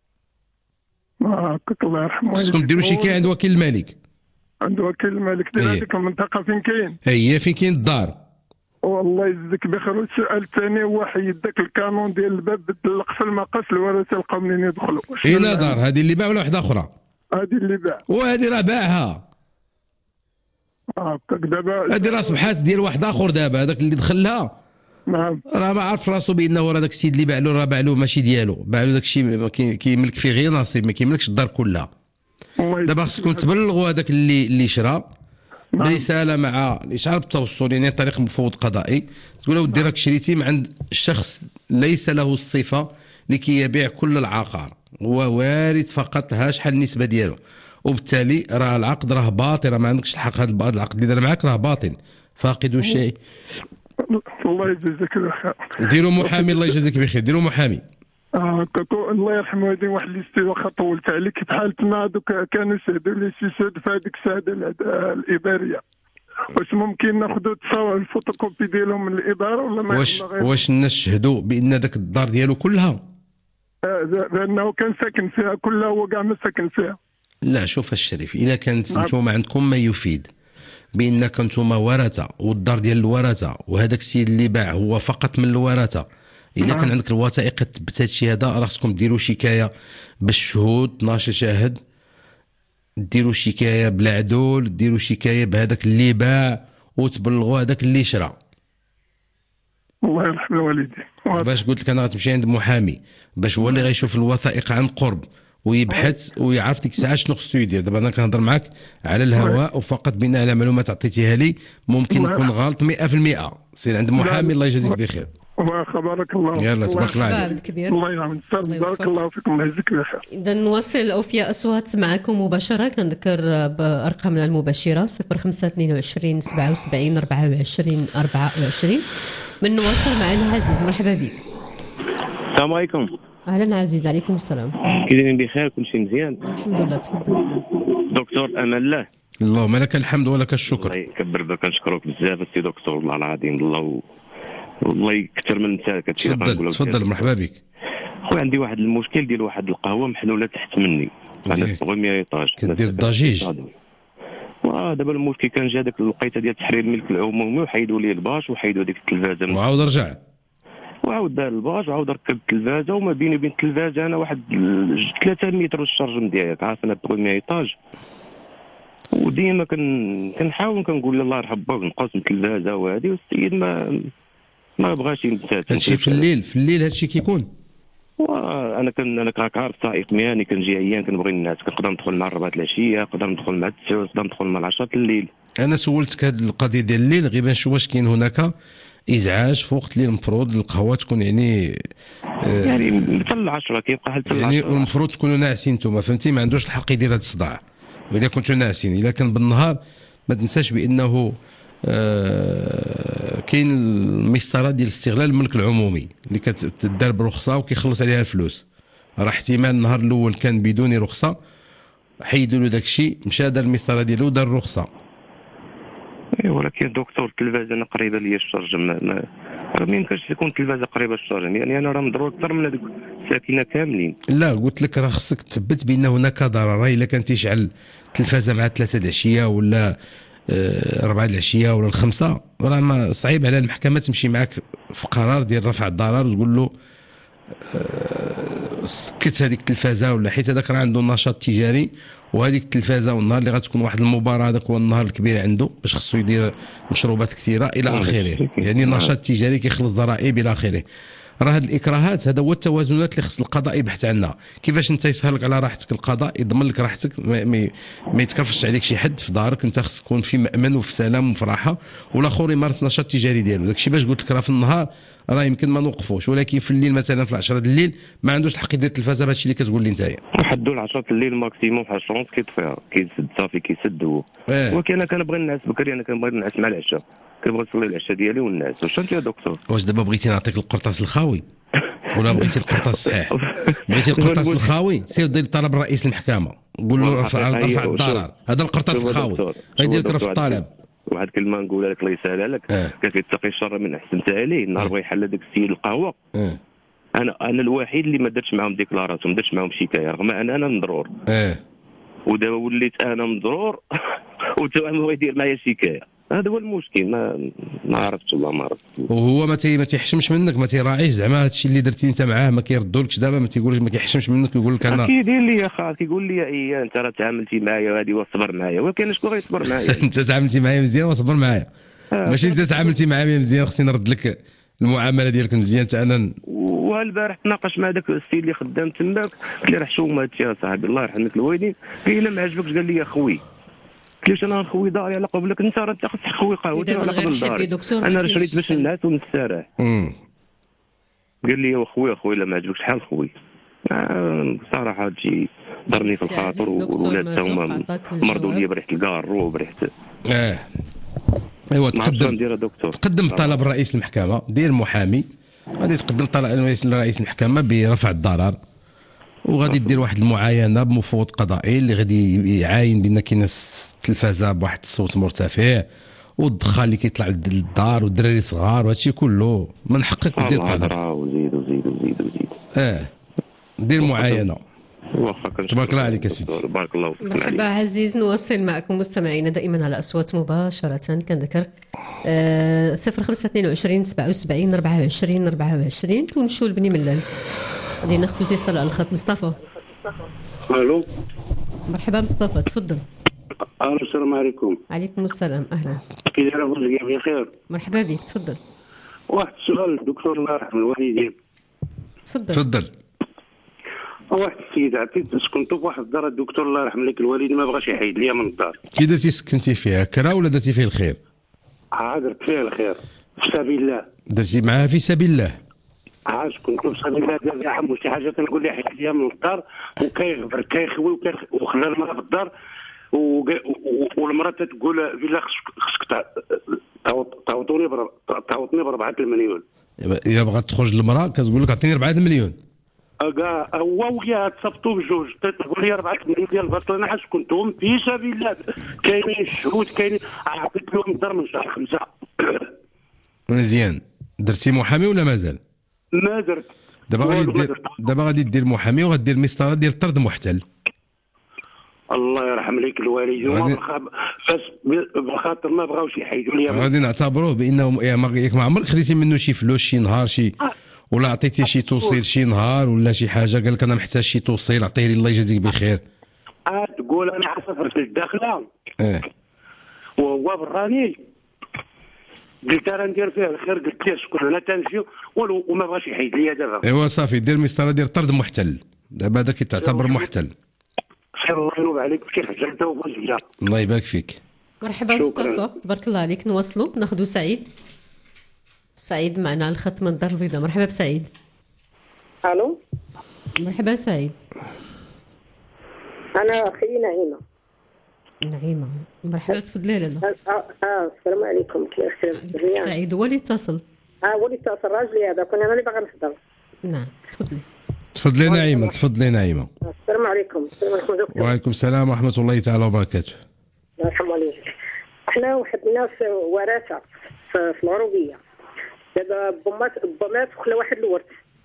ما هكاك الله يرحمه. خصكم ديروا شكايه عند وكيل الملك. عند وكيل الملك ديال هذيك المنطقه فين كاين؟ هي فين كاين الدار. والله يجزيك بخير. والسؤال الثاني هو حيد داك الكانون ديال الباب بدل القفل ما قاس الورثه لقاو منين يدخلوا. اين دار هذه اللي باع ولا واحده اخرى؟ هذه اللي باع. وهذه راه باعها. هكاك دابا هذه راه صبحات ديال واحد اخر. دابا هذاك اللي دخلها نعم راه ما عارف راسو بانه راه داك السيد اللي باع له راه باع له ماشي ديالو، باع له داك الشيء كيملك فيه غير نصيب، ما كيملكش الدار كلها. دابا خصكم تبلغوا هذاك اللي اللي شرا برساله مع الاشعار بالتوصل يعني طريق مفوض قضائي، تقول له ودي راك شريتي من عند شخص ليس له الصفه لكي يبيع كل العقار، هو وارث فقط ها شحال النسبه ديالو، وبالتالي راه العقد راه باطل، راه ما عندكش الحق. هذا العقد اللي دار معاك راه باطل فاقد الشيء. الله يجزيك بخير. ديروا محامي. الله يجزيك بخير. ديروا محامي. اه الله يرحمه. هذه واحد ليستي واخا طولت عليك بحال مع هذوك كانوا يشهدوا لي شي شهود في هذيك الشهاده الاداريه. واش ممكن ناخذوا تصاور الفوتوكوبي ديالهم من الاداره ولا ما؟ واش واش الناس شهدوا بان ذاك الدار ديالو كلها؟ آه لانه كان ساكن فيها كلها، هو كاع ما ساكن فيها. لا شوف الشريف، الا كانت نتوما عندكم ما يفيد بانك نتوما ورثه والدار ديال الورثه وهذاك السيد اللي باع هو فقط من الورثه، الا كان عندك الوثائق تثبت هذا الشيء هذا راه خصكم ديروا شكايه بالشهود اثناش شاهد، ديروا شكايه بالعدول، ديروا شكايه بهذاك اللي باع وتبلغوا هذاك اللي شرا. الله يرحم والدي. باش قلت لك انا غتمشي عند محامي باش هو اللي غيشوف الوثائق عن قرب ويبحث ويعرف ديك الساعه شنو خصو يدير. دابا انا كنهضر معاك على الهواء وفقط بناء على معلومات عطيتيها لي، ممكن نكون غلط مئة في المئة. سير عند محامي. الله يجازيك بخير. واخا بارك الله. يلا تبارك الله عليك. الله يعاون. بارك الله فيكم. الله يجزيك بخير. اذا نواصل اوفياء اصوات معكم مباشره. كنذكر بارقامنا المباشره صفر خمسة اثنين وعشرين سبعة وسبعين أربعة وعشرين أربعة وعشرين. من نواصل معنا عزيز. مرحبا بك. السلام عليكم. اهلا عزيز. عليكم السلام. كي دايرين بخير؟ كلشي مزيان الحمد لله. تفضل دكتور. امان الله. اللهم لك الحمد ولك الشكر. الله يكبر بك. كنشكرك بزاف السي دكتور والله العظيم. الله والله يكثر من نساك هادشي اللي كنقولوا. تفضل تفضل. مرحبا بك خويا. عندي واحد المشكل ديال واحد القهوه محلوله تحت مني على ثمانمية ايطاج كدير الضجيج. ودابا المشكل كان جا داك الوقيته ديال تحرير الملك العمومي وحيدوا لي الباش وحيدوا ديك التلفازه وعاود رجع وعاود دار الباج وعاود ركب التلفازه، وما بيني وبين التلفازه انا واحد ثلاثة متر الشرجم ديالك عارف انا ثمانمية ايطاج. وديما كن كنحاول كنقول الله يرحم باك نقسم التلفازه وهذه، والسيد ما ما بغاش ينسى. هادشي في الليل في الليل هادشي كيكون. وانا كن انا كراك عارف سائق مهني كنجي عيان كنبغي الناس، كنقدر ندخل مع الربعة العشيه، نقدر ندخل مع التسعة، نقدر ندخل مع العشرة الليل. انا سولتك هذه القضيه ديال الليل غير باش واش كاين هناك ازعاج في وقت اللي المفروض القهوه تكون يعني آه يعني حتى العشرة كيبقى حتى العشرة يعني المفروض تكونوا ناعسين نتوما فهمتي، ما عندوش الحق يدير هذا الصداع. واذا كنتوا ناعسين الا كان بالنهار ما تنساش بانه آه كاين المسطره ديال استغلال الملك العمومي اللي كتدار برخصه وكيخلص عليها الفلوس. راه احتمال النهار الاول كان بدون رخصه، حيدوا له داك الشيء، مشى دار المسطره ديالو ودار الرخصه. اي ولكن دكتور التلفازه انا قريبه ليا الشرج ما, ما راه ما يمكنش تكون التلفازه قريبه للشارع، يعني انا راه مضرور اكثر من هذوك الساكنه كاملين. لا قلت لك راه خصك تثبت بان هناك ضرر. الا كان تيشعل التلفازه مع ثلاثه العشيه ولا أربعة العشيه ولا الخمسه، راه ما صعيب على المحكمه تمشي معك في قرار ديال رفع الضرر وتقول له سكت هذيك التلفازه، ولا حيت هذاك راه عنده نشاط تجاري، وهذيك التلفازه والنهار اللي غتكون واحد المباراه هذاك هو النهار الكبير عنده باش خصو يدير مشروبات كثيره الى اخره، يعني نشاط تجاري كيخلص ضرائب الى اخره. راه هاد الاكراهات هذا هو التوازنات اللي خص القضاء يبحث عنها. كيفاش انت يسهل لك على راحتك القضاء، يضمن لك راحتك، ما, ما, ما يتكرفش عليك شي حد في دارك، انت خصك تكون في مأمن وفي سلام وفي راحه، والاخر يمارس النشاط التجاري ديالو. داكشي باش قلت لك راه في النهار راه يمكن ما نوقفوش، ولكن في الليل مثلا في العشرة د الليل ما عندوش الحق يدير التلفازه بهادشي اللي كتقول لي نتايا. حدو العشرة الليل ماكسيموم بحال الشونس كيطفيها كيسد صافي كيسد هو. إيه. ولكن انا كنبغي نعس بكري، انا كنبغي نعس مع العشاء، كنبغي نصلي العشاء ديالي ونعس. واش انت يا دكتور؟ واش دابا بغيتي نعطيك القرطاس الخاوي ولا بغيتي القرطاس الصحيح؟ بغيتي القرطاس الخاوي سير دير طلب رئيس المحكمه، قول له رفع رفع الضرر. هذا القرطاس الخاوي غيدير لك رفع الطلب. واحد الكلمه نقولها لك الله يسهلها لك، اه. كيف يتقي الشر من احسنت عليه. النهار بغى يحل هذاك السيد القهوه، اه. انا انا الوحيد اللي ما درتش معاهم ديكلاراسيون، ما درتش معاهم شكايه رغم انا انا مضرور. اه. ودابا وليت انا مضرور وتا بغى يدير معايا شكايه. هذا هو المشكل. ما ما عرفتش والله ما عرفت. وهو ما تي ما تيحشمش منك، ما تيراعيش زعما هادشي اللي درتي انت معاه، ما كيردولكش دابا، ما تيقولش ما كيحشمش منك، كيقول لك انا كيدير لي يا خا، كيقول لي اي انت راه تعاملتي معايا وهذه وصبر معايا، ولكن شكون غيصبر معايا؟ انت تعاملتي معايا مزيان وصبر معايا، ماشي انت تعاملتي معايا مزيان خصني نرد لك المعامله ديالك مزيان حتى انا. والبارح تناقش مع داك السيد اللي خدام تماك، قلت له راه حشومه هادشي يا صاحبي الله يرحم لك الوالدين، قال لي ما عجبكش، قال لي يا خوي كيفاش انا نخوي داري على قبلك، انت راه انت خصك تخوي قهوتي على قبل داري، انا راه شريت باش نعس ونستراح. قال لي يا خويا خويا لا ما عجبكش شحال خوي. آه صراحه هادشي ضرني في الخاطر، والولاد تا هما مرضوا لي بريحه الكارو وبريحه اه ايوا تقدم تقدم طلب رئيس المحكمه، دير محامي غادي تقدم طلب لرئيس المحكمه برفع الضرر، وغادي دير واحد المعاينه بمفوض قضائي اللي غادي يعاين بان كاين التلفازه بواحد الصوت مرتفع والدخان اللي كيطلع للدار والدراري صغار وهادشي كله من حقك دير قضاء. وزيد وزيد وزيد وزيد اه دير معاينه. تبارك الله عليك يا سيدي. بارك الله فيك. مرحبا عزيز، نواصل معكم مستمعينا دائما على اصوات مباشره. كنذكر آه صفر خمسة اثنين وعشرين سبعة وسبعين أربعة وعشرين أربعة وعشرين ونمشيو لبني ملال. غادي ناخذ اتصال على الخط. مصطفى. الو مرحبا مصطفى تفضل. السلام عليكم. عليكم السلام اهلا. كي داير بوزك بخير؟ مرحبا بك تفضل. واحد السؤال للدكتور الله يرحم الوالدين. تفضل. تفضل. واحد السيد عطيت سكنتو في واحد الدار، الدكتور الله يرحم لك الوالدين ما بغاش يحيد ليا من الدار. كي درتي سكنتي فيها كرا ولا درتي فيه الخير؟ ها درت فيها الخير في سبيل الله. درتي معاها في سبيل الله. ها كنت في سبيل الله ديال عمو شي حاجه كنقول ليه حيد ليا من الدار، وكيغبر كيخوي وخلى المراه في الدار، والمراه تتقول بالله خصك تعوضوني تعوضني ب أربعة المليون. اذا بغات تخرج المراه كتقول لك عطيني أربعة المليون. كاع هو وياها تصفطوا بجوج، تقول لي أربعة المليون ديال البطل. انا حاس كنتهم في سبيل الله كاينين الشهود كاينين، عطيت لهم الدار من شهر خمسه. مزيان. درتي محامي ولا مازال؟ ما درت. دابا غادي دير دابا غادي دير محامي وغادير مسطره ديال الطرد محتل. الله يرحم لك الوالدين. غادي بس بخاطر ما بغاوش يحيدوا لي غادي نعتبروه بانه ياك ما عمرك خديتي منه شي فلوس شي نهار شي ولا عطيتي شي توصيل شي نهار ولا شي حاجه قال لك انا محتاج شي توصيل عطيه لي الله يجازيك بخير. اه تقول انا عسافرت للداخله اه وهو براني قلت انا ندير فيها الخير، قلت له شكون انا تنمشيو وما بغاش يحيد لي دابا. ايوا صافي دير مسطره ديال طرد محتل، دابا هذا كيتعتبر محتل. خير الله ينوب عليك كي حجرته وبوزيا. الله يبارك فيك. مرحبا مصطفى تبارك الله عليك. نواصلوا ناخذوا سعيد. سعيد معنا على الخط من الدار البيضاء. مرحبا بسعيد. الو مرحبا سعيد. انا اخي نعيمه. نعيمه مرحبا تفضلي لاله. اه اه السلام عليكم. كيف السلام؟ سعيد هو اللي اتصل. اه هو اللي اتصل راجلي هذا، كنا انا اللي باغا نهضر. نعم تفضلي. تفضلي نعيمه تفضلي نعيمه. السلام عليكم. السلام عليكم دكتور. وعليكم السلام ورحمه الله تعالى وبركاته. الله يرحم والديك. احنا واحد الناس ورثه في العروبيه، دابا با مات با مات وخلى واحد الورث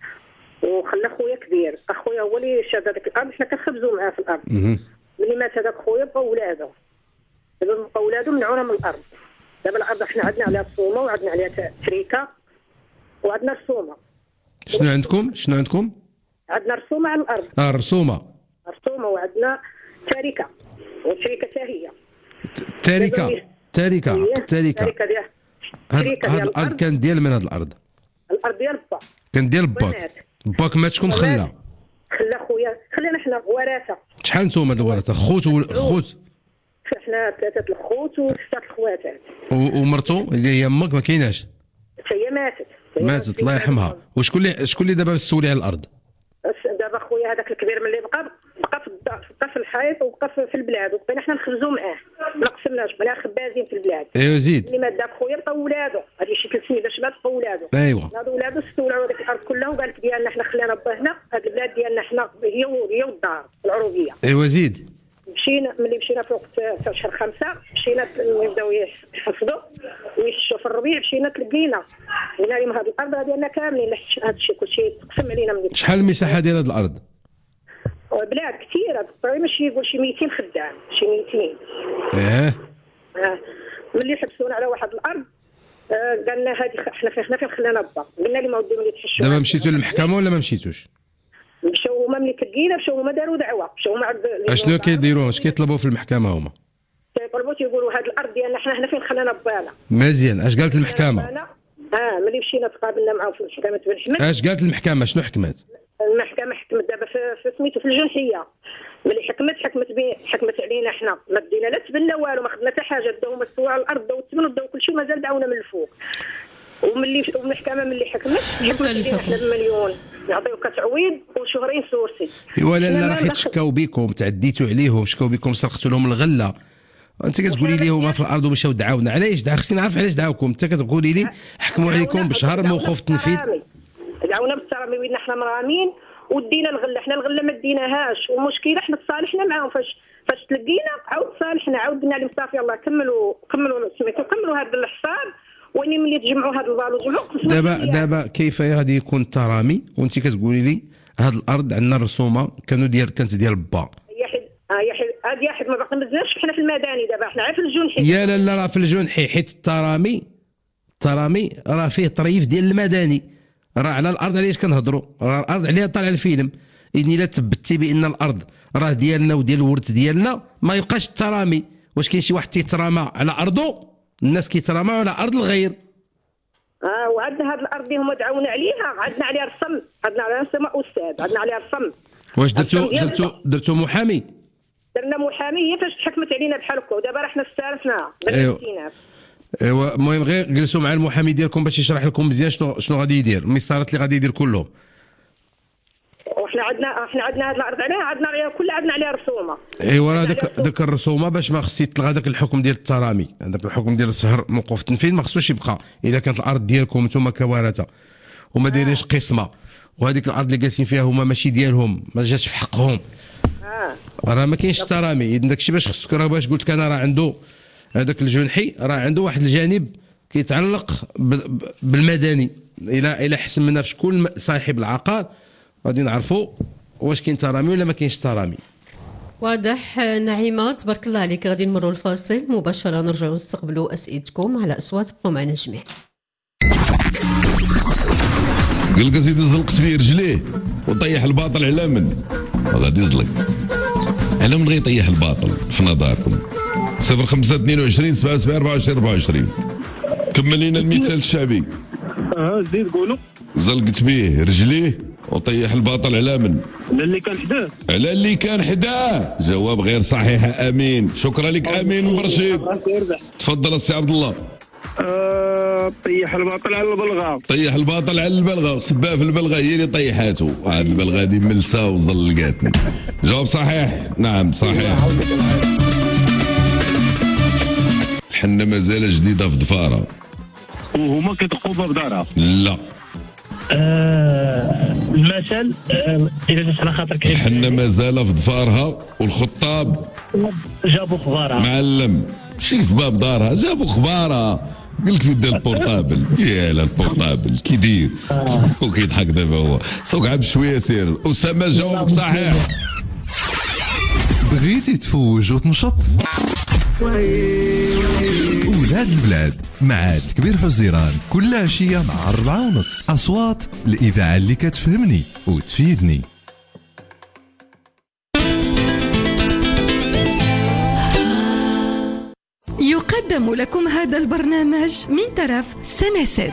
وخلى خويا كبير، اخويا هو اللي شاد هذاك الارض، حنا كنخبزوا معاه في الارض. ملي مات هذاك خويا بقى ولادو، دابا بقى ولادو منعونا من الارض. دابا الارض حنا عندنا عليها رسومه وعندنا عليها شركه وعندنا رسومه. شنو عندكم؟ شنو عندكم؟ عندنا رسومه على الارض. اه رسومه. رسومه وعندنا شركه والشركه حتى هي. تاركه تاركه تاركه. الشركه ديال هاد الارض كانت ديال من هاد الارض؟ الارض ديال با. كان ديال باك. باك مات شكون خلى؟ خلى خويا، خلينا حنا ورثه. شحال نتوما الورثه؟ خوت خوت؟ حنا ثلاثه الخوت وسته الخواتات. ومرتو اللي هي امك ما كايناش؟ هي ماتت. ماتت الله يرحمها. وشكون اللي شكون اللي دابا مسؤول على الارض؟ دابا خويا هذاك الكبير ملي بقى بقى في الدار، بقى في الحيط وبقى في البلاد، وبقينا حنا نخبزوا معاه، ما قسمناش، بقينا خبازين في البلاد. ايوا زيد. اللي مات داك خويا بقى ولادو، هذه شي ثلاث سنين باش مات بقى ولادو. ايوا. هادو ولادو استولعوا هذيك الارض كلها، وقال لك ديالنا حنا خلينا با هنا، هاد البلاد ديالنا حنا هي هي والدار العروبيه. ايوا زيد. مشينا ملي مشينا في وقت في شهر خمسة، مشينا نبداو يحفظوا ويشوا في الربيع، مشينا تلقينا قلنا لهم هذه الارض ديالنا كاملين، هذا الشيء كلشي تقسم علينا. من شحال المساحه ديال هذه الارض؟ بلاد كثيره تقريبا ماشي يقول شي مئتين خدام، شي مئتين. اه اه ملي حبسونا على واحد الارض آه قالنا هذه حنا فين حنا فين خلانا با، قلنا لهم اودي ملي تحشوا. دابا مشيتوا للمحكمه ولا ما مشيتوش؟ مشاو هما ملي تلقينا، مشاو هما داروا دعوه، مشاو هما عند اشنو كيديروا؟ اش كيطلبوا في المحكمه هما؟ كيطلبوا تيقولوا هذه الارض ديالنا حنا هنا فين خلانا بانا. مزيان. اش قالت المحكمه؟ اه ملي مشينا تقابلنا معاهم في محكمه بن حمد. اش قالت المحكمه؟ شنو حكمت؟ المحكمه حكمت دابا في, في سميتو في الجنحيه، ملي حكمت حكمت بي حكمت علينا حنا، ما دينا لا تبن لا والو، ما خدنا حتى حاجه، داو مستوى على الارض، داو التبن وداو كلشي، ومازال دعونا من الفوق. وملي المحكمه ملي حكمت حكمت علينا حنا بمليون، يعطيوك تعويض وشهرين سورسي. ايوا لا راح يتشكاو بكم، تعديتوا عليهم، شكاو بكم، سرقتوا لهم الغله. انت كتقولي لي هما في الارض ومشاو دعاونا، علاش دعا؟ خصني نعرف علاش دعاوكم. انت كتقولي لي حكموا عليكم بشهر موقوف التنفيذ. دعونا بالترامي وين حنا مرامين ودينا الغله، حنا الغله ما ديناهاش، والمشكله حنا تصالحنا معاهم، فاش فاش تلقينا عاود صالحنا، عاود قلنا لهم صافي يلاه كملوا كملوا سميتو كملوا هذا الحصاد، وين ملي تجمعوا هذا الفالو جمعوا. دابا دابا كيف غادي يكون الترامي وانت كتقولي لي هذه الارض عندنا الرسومه كانوا ديال كانت ديال با؟ يا حد اه يا حد هذه يا حد ما باقي مزناش، حنا في المدني دابا، حنا عارف الجنحي. يا لا لا راه في الجنحي، حيت الترامي الترامي راه فيه طريف ديال المدني، راه على الارض علاش كنهضروا؟ راه الارض عليها طالع الفيلم. إذن إلا تثبتي بان الارض راه ديالنا وديال الورث ديالنا، ما يبقاش الترامي. واش كاين شي واحد تيترامى على ارضه؟ الناس كيتراماو على ارض الغير. اه وعندنا هذه الارض اللي هما دعونا عليها، عندنا عليها رسم، عندنا عليها رسم استاذ، عندنا عليها رسم. واش درتو درتو درتو محامي؟ درنا محامي، هي فاش تحكمت علينا بحال هكا، ودابا راه حنا استانسنا ايوا ايوا. المهم غير جلسوا مع المحامي ديالكم باش يشرح لكم مزيان شنو شنو غادي يدير، المسطرات اللي غادي يدير كلهم. وحنا عندنا حنا عندنا هذه الارض عليها، عندنا كلها عندنا عليها رسومه. ايوا راه داك داك الرسومه باش ما خص يتلغى داك الحكم ديال الترامي، هذاك الحكم ديال السهر موقوف التنفيذ ما خصوش يبقى، الا كانت الارض ديالكم نتوما كورثه وما دايرينش قسمه، وهذيك الارض اللي جالسين فيها هما ماشي ديالهم، ما جاتش في حقهم، اه راه ما كاينش الترامي. اذا داكشي باش خصك، راه باش قلت لك انا راه عنده هذاك الجنحي راه عنده واحد الجانب كيتعلق بالمدني، الى الى حسن منا في شكون صاحب العقار غادي نعرفوا واش كاين ترامي ولا ما كاينش ترامي. واضح. نعيمه تبارك الله عليك. غادي نمروا الفاصل مباشره، نرجعوا نستقبلوا اسئلتكم على اصوات. بقوا معنا جميع. قال لك سيدي زلقت فيه رجليه وطيح الباطل على من غادي يزلق على من غيطيح الباطل في نظركم؟ صفر خمسة اثنين وعشرين سبعة سبعة أربعة وعشرين أربعة وعشرين. كمل لنا المثال الشعبي. اه زيد قولوا. زلقت به رجليه وطيح الباطل على من؟ على اللي كان حداه. على اللي كان حداه. جواب غير صحيح. امين. شكرا لك امين وبرشيد. تفضل السي عبد الله. آه طيح الباطل على البلغه. طيح الباطل على البلغه، سباه في البلغه هي اللي طيحاته، هاد البلغه دي ملسه وزلقاتني. جواب صحيح. نعم صحيح. الحنه مازال جديده في ضفاره وهما كيدقوا بدارها. لا آه المثل آه اذا جات على خاطرك الحنه مازال في ضفارها والخطاب جابوا خبارها. معلم ماشي في باب دارها، جابوا خبارها قلت لي دير البورطابل. يا لا البورطابل كي دير وكيضحك دابا هو. سوق عاد شويه سير. اسامه جاوبك صحيح. بغيتي تفوج وتنشط؟ ولاد البلاد مع كبير حزيران كل عشية مع أربعة ونص. أصوات الإذاعة اللي كتفهمني وتفيدني. يقدم لكم هذا البرنامج من طرف سينيسيس.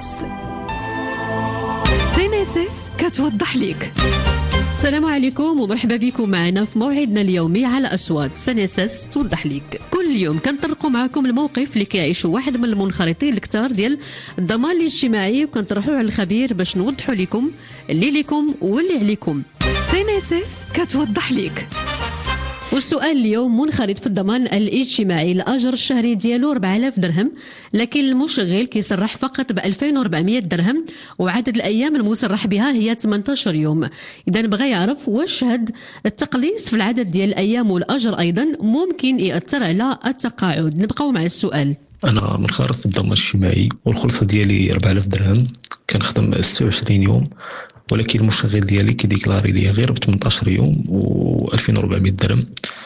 سينيسيس كتوضح لك. السلام عليكم ومرحبا بكم معنا في موعدنا اليومي على أصوات سينيسيس توضح لك. كل يوم كنطرقوا معكم الموقف اللي كيعيشوا واحد من المنخرطين الكثار ديال الضمان الاجتماعي، وكنطرحوه على الخبير باش نوضحوا لكم اللي لكم واللي عليكم. سينيسيس كتوضح لك. والسؤال اليوم: منخرط في الضمان الاجتماعي الأجر الشهري ديالو أربعة آلاف درهم، لكن المشغل كيصرح فقط ب ألفين وأربعمية درهم، وعدد الأيام المصرح بها هي ثمانية عشر يوم. إذا بغى يعرف واش هاد التقليص في العدد ديال الأيام والأجر أيضا ممكن يأثر على التقاعد. نبقاو مع السؤال. أنا منخرط في الضمان الاجتماعي والخلصة ديالي أربعة آلاف درهم، كنخدم ستة وعشرين يوم، ولكن المشغل ديالي كيديكلاري ليا غير ب ثمانية عشر يوم و ألفين وأربعمية درهم.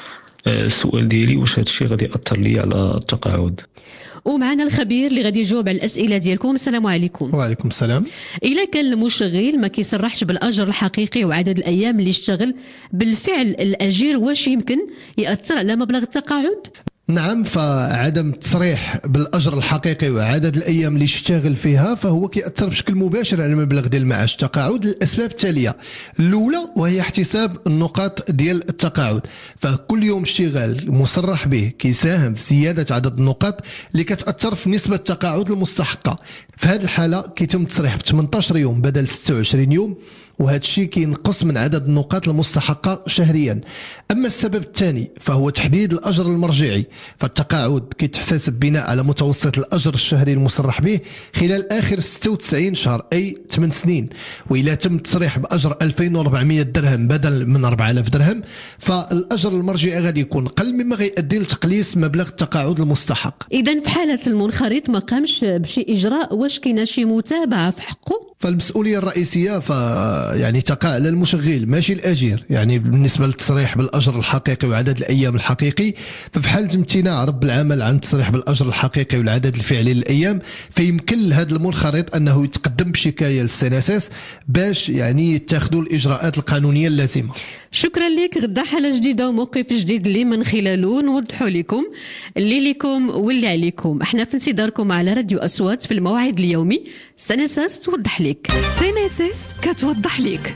السؤال ديالي واش هذا الشيء غادي ياثر لي على التقاعد؟ ومعنا الخبير اللي غادي يجاوب على الاسئله ديالكم. السلام عليكم. وعليكم السلام. الا كان المشغل ما كيصرحش بالاجر الحقيقي وعدد الايام اللي اشتغل بالفعل الاجير، واش يمكن ياثر على مبلغ التقاعد؟ نعم، فعدم التصريح بالأجر الحقيقي وعدد الأيام اللي اشتغل فيها فهو كيأثر بشكل مباشر على المبلغ ديال معاش التقاعد للأسباب التالية. الأولى وهي احتساب النقاط ديال التقاعد، فكل يوم اشتغال مصرح به كيساهم في زيادة عدد النقاط اللي كتأثر في نسبة التقاعد المستحقة. في هذه الحالة كيتم التصريح ب ثمانية عشر يوم بدل ستة وعشرين يوم، وهذا الشيء كينقص من عدد النقاط المستحقة شهريا. أما السبب الثاني فهو تحديد الأجر المرجعي، فالتقاعد كيتحسب بناء على متوسط الأجر الشهري المصرح به خلال آخر ستة وتسعين شهر، أي ثمانية سنين. وإلا تم التصريح بأجر ألفين وأربعمية درهم بدل من أربعة آلاف درهم، فالأجر المرجعي غادي يكون قل، مما غيؤدي لتقليص مبلغ التقاعد المستحق. إذا في حالة المنخرط ما قامش بشي إجراء، واش كاينه شي متابعة في حقه؟ فالمسؤولية الرئيسية ف يعني تقع على المشغل ماشي الأجير. يعني بالنسبة للتصريح بالأجر الحقيقي وعدد الأيام الحقيقي، ففي حالة امتناع رب العمل عن التصريح بالأجر الحقيقي والعدد الفعلي للأيام، فيمكن لهذا المنخرط أنه يتقدم بشكاية للسيناسيس باش يعني يتخذوا الإجراءات القانونية اللازمة. شكرا لك. غدا حالة جديدة وموقف جديد اللي من خلاله نوضحوا لكم اللي لكم واللي عليكم. احنا في انتظاركم على راديو أصوات في الموعد اليومي. سينيسيس توضح لك. سينيسيس كتوضح لك.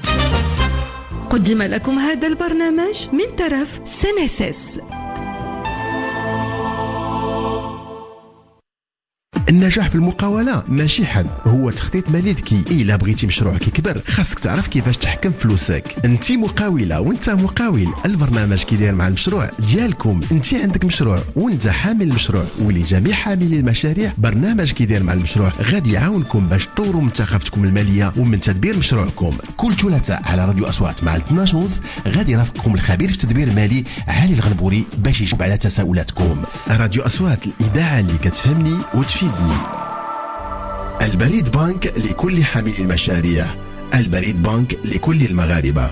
قدم لكم هذا البرنامج من طرف سينيسيس. النجاح في المقاولة ماشي حد، هو تخطيط مالي ذكي. إلا بغيتي مشروعك يكبر خاصك تعرف كيفاش تحكم فلوسك. انت مقاولة وانت مقاول، البرنامج كيدير مع المشروع ديالكم. انت عندك مشروع وانت حامل المشروع، ولجميع حاملي المشاريع برنامج كيدير مع المشروع غادي يعاونكم باش تطوروا من ثقافتكم المالية ومن تدبير مشروعكم. كل ثلاثاء على راديو أصوات مع اثنا عشر ونص غادي يرافقكم الخبير في التدبير المالي علي الغنبوري باش يجيب على تساؤلاتكم. راديو أصوات، الإذاعة اللي كتفهمني وتفيدني. البريد بانك لكل حامل المشاريع، البريد بانك لكل المغاربة.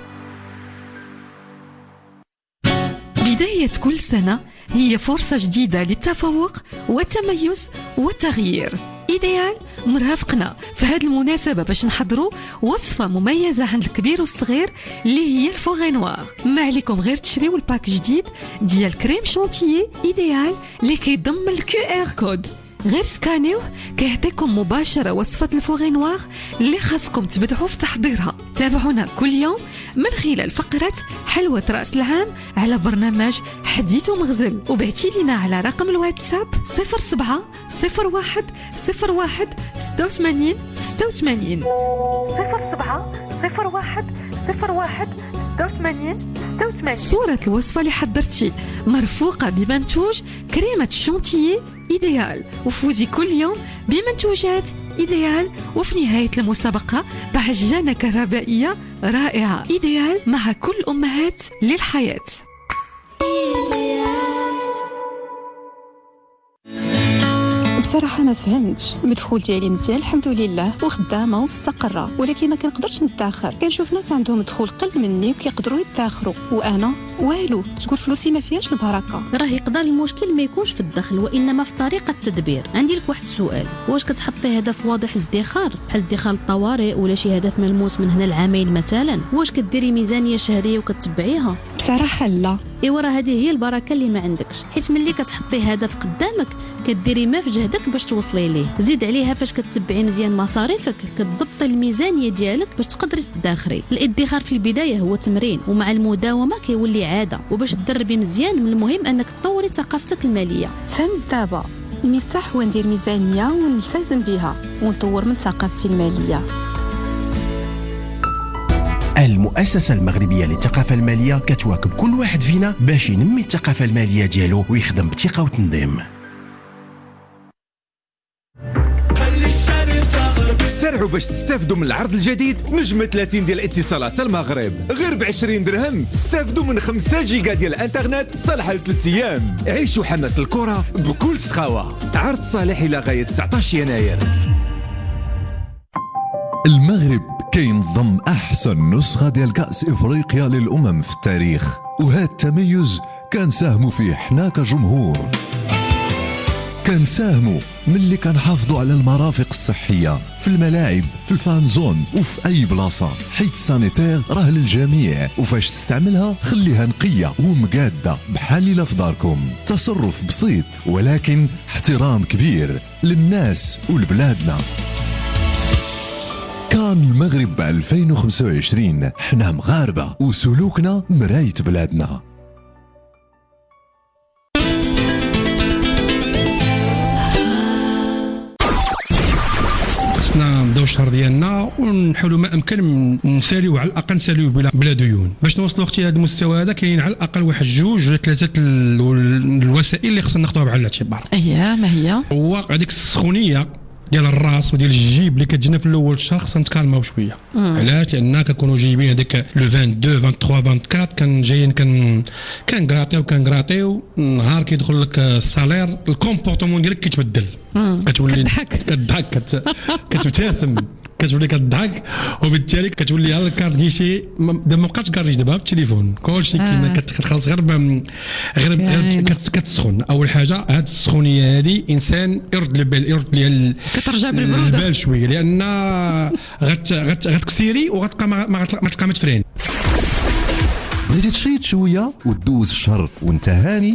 بداية كل سنة هي فرصة جديدة للتفوق والتميز والتغيير. إيديال مرافقنا في هذه المناسبة باش نحضروا وصفة مميزة عند الكبير والصغير اللي هي الفوغي نوار. ما عليكم غير تشريو الباك جديد ديال كريم شونتيي إيديال اللي كيضم الكيو ار كود. غير سكانيوه كيعطيكم مباشرة وصفة الفوغي نوار اللي خاصكم تبدعوا في تحضيرها. تابعونا كل يوم من خلال فقرة حلوة رأس العام على برنامج حديث ومغزل، وبعتي لنا على رقم الواتساب صفر سبعة صفر واحد صفر واحد ستة وثمانين ستة وثمانين صفر سبعة صفر واحد صفر واحد ستة وثمانين ستة وثمانين. صورة الوصفة اللي حضرتي مرفوقة بمنتوج كريمة الشونتيي إيديال، وفوزي كل يوم بمنتوجات إيديال، وفي نهاية المسابقة بعجانة كهربائية رائعة. إيديال مع كل أمهات للحياة. بصراحه ما فهمتش. المدخول ديالي مزيان الحمد لله وخدامه ومستقره، ولكن ما كنقدرش نتاخر. كنشوف ناس عندهم دخول قل مني وكيقدروا يتاخروا وانا والو. تقول فلوسي ما فيهاش البركه. راه يقدر المشكل ما يكونش في الدخل وانما في طريقه التدبير. عندي لك واحد السؤال، واش كتحطي هدف واضح للادخار بحال ادخار الطوارئ ولا شي هدف ملموس من هنا العامين مثلا؟ واش كديري ميزانيه شهريه وكتبعيها؟ بصراحه لا. ايوا راه هذه هي البركه اللي ما عندكش، حيت ملي كتحطي هدف قدامك كديري ما في جهدك باش توصلي ليه. زيد عليها فاش كتبعي مزيان مصاريفك كتضبطي الميزانيه ديالك باش تقدري تدخري. الادخار في البدايه هو تمرين ومع المداومه كيولي عاده، وباش تدربي مزيان من المهم انك تطوري ثقافتك الماليه. فهمت دابا. المفتاح هو ندير ميزانيه ونلتزم بها ونطور من ثقافتي الماليه. المؤسسة المغربية للثقافة المالية كتواكب كل واحد فينا باش ينمي الثقافة المالية ديالو ويخدم بثقة وتنظيم. سرعوا باش تستافدوا من العرض الجديد نجم ثلاثين ديال اتصالات المغرب. غير ب عشرين درهم استافدوا من خمسة جيجا ديال الانترنت صالحه لثلاث ايام. عيشوا حماس الكرة بكل سخاوة. عرض صالح الى غاية تسعطاش يناير. المغرب كينظم احسن نسخه ديال كاس افريقيا للامم في التاريخ، وهذا التميز كنساهموا فيه حنا كجمهور. كنساهموا ملي كنحافظوا على المرافق الصحيه في الملاعب في الفان زون وفي اي بلاصه، حيت السانيتير راه للجميع، وفاش تستعملها خليها نقيه ومقاده بحال اللي في داركم. تصرف بسيط ولكن احترام كبير للناس ولبلادنا. كان المغرب ألفين وخمسة وعشرين حنا مغاربة وسلوكنا مراية بلادنا. خصنا نبداو الشهر ديالنا ونحاولوا ما امكن نساليو على الاقل نساليو بلا, بلا ديون. باش نوصلوا اختي لهذا المستوى هذا كاين على الاقل واحد جوج ولا ثلاثه الوسائل اللي خصنا ناخذوها بعين الاعتبار. اييه ما هي؟ هو هذيك السخونيه ديال الراس وديال الجيب اللي كتجينا في الاول الشهر خصنا نتكالماو شويه. علاش؟ لان كنكونوا جايبين هذيك لو اثنين وعشرين ثلاثة وعشرين أربعة وعشرين كان جايين كان كنغراطيو كنغراطيو نهار كيدخل لك السالير الكومبورتمون ديالك كيتبدل. كتولي كتضحك كتبتسم كتولي كتضحك وبالتالي كتولي على الكارت كيشي دابا ما بقاش كارت دابا بالتليفون كلشي كاين كتخلص غير غير, غير كتسخن. اول حاجه هاد السخونيه هادي انسان يرد البال يرد ليها كترجع بالبروده البال شويه لان غت غتكسيري وغتبقى ما تلقى ما تفرين. بغيتي تشيط شويه وتدوز الشهر وانت هاني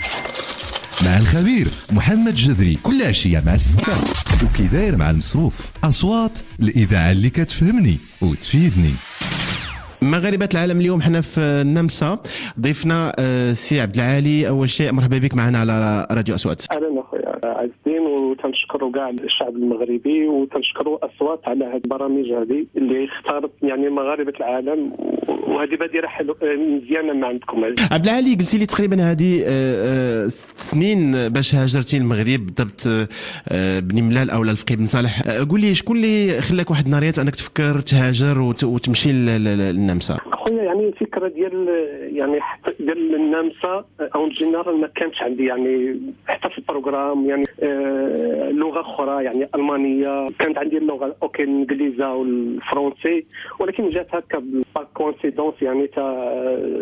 مع الخبير محمد جذري كل عشيه مع الستة وكي داير مع المصروف. اصوات الاذاعه اللي كتفهمني وتفيدني. مغاربة العالم اليوم حنا في النمسا. ضيفنا سي عبد العالي. اول شيء مرحبا بك معنا على راديو اصوات. اهلا اخويا عز الدين، وتنشكروا كاع الشعب المغربي وتنشكروا اصوات على هذه البرامج هذه اللي اختارت يعني مغاربة العالم، وهذه بادره حلو مزيانه ما عندكم. عبد العالي قلتي لي تقريبا هذه ست سنين باش هاجرتي المغرب بالضبط بني ملال او الفقيه بن صالح. قول لي شكون اللي خلاك واحد النهاريات انك تفكر تهاجر وتمشي للنمسا؟ خويا يعني الفكره ديال يعني حتى ديال النمسا او جينيرال ما كانتش عندي، يعني حتى في البروغرام يعني آه لغه اخرى يعني المانيه كانت عندي اللغه اوكي الانجليزيه والفرنسي، ولكن جات هكا بالكونسيدونس يعني تا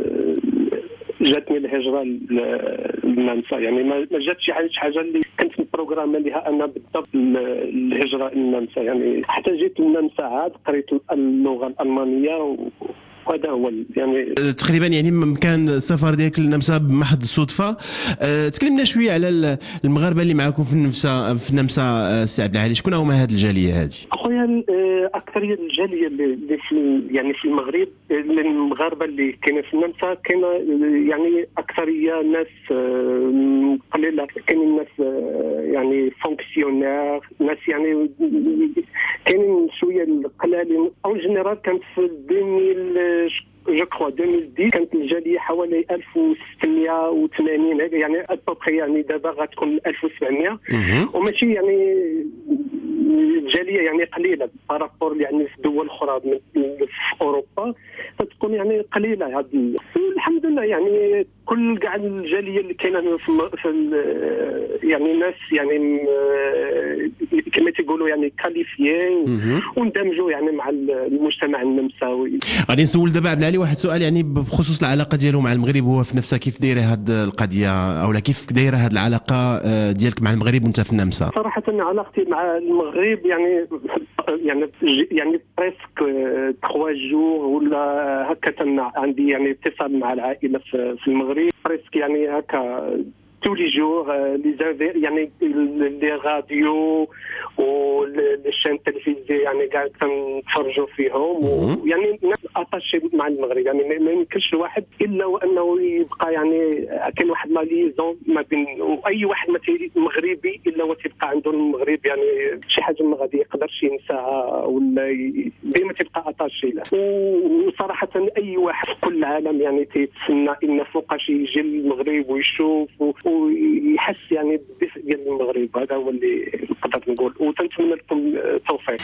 جاتني الهجره للنمسا، يعني ما جاتش شي حاجه اللي كنت في البروغرام لها انا بالضبط الهجره للنمسا. يعني حتى جيت للنمسا عاد قريت اللغه الالمانيه و هذا هو يعني تقريبا يعني كان السفر ديالك للنمسا بمحض الصدفه. أه تكلمنا شويه على المغاربه اللي معكم في النمسا في النمسا سي عبد العالي، شكون هما هذه الجاليه هذه؟ اخويا اكثريه الجاليه اللي في يعني في المغرب المغاربه اللي كاينه في النمسا كاينه يعني اكثريه ناس قليله، كاينين ناس يعني فونكسيونير، ناس يعني كاينين شويه القلالين او جينيرال. كانت في ألفين جو كخوا ألفين وعشرة كانت الجاليه حوالي ألف وستمائة وثمانين يعني ابوبخي، يعني دابا غتكون ألف وسبعمائة وماشي يعني الجاليه يعني قليله بارابور يعني في دول اخرى في اوروبا فتكون يعني قليله. هذه الحمد لله لا يعني كل كاع الجاليه اللي كاينه في, في يعني الناس يعني كما تيقولوا يعني كاليفيين وندمجوا يعني مع المجتمع النمساوي. غادي نسول دابا عبد العالي واحد السؤال يعني بخصوص العلاقه ديالو مع المغرب، هو في نفسها كيف دايره هذه القضيه او كيف دايره هذه العلاقه ديالك مع المغرب وانت في النمسا؟ صراحه علاقتي مع المغرب يعني يعني يعني بريسك ثلاثة جور ولا هكا عندي يعني اتصال مع العائله في المغرب بريسك يعني هكا tous les jours les يعني لي راديو والشين التلفزيوني يعني قاعد كنتفرجوا فيهم ويعني اتاشي مع المغرب يعني ما يمكنش الواحد الا وانه يبقى يعني كاين واحد لا ليزون ما بين اي واحد مغربي الا وتبقى عنده المغرب يعني شي حاجه ما غادي يقدرش ينساها ولا ديما تبقى اتاشي له. وصراحه اي واحد في كل العالم يعني تيتسنى ان فوقاش يجي للمغرب ويشوف ويحس يعني بالدفء ديال المغرب. هذا هو اللي نقدر نقول وتنتمنى لكم التوفيق.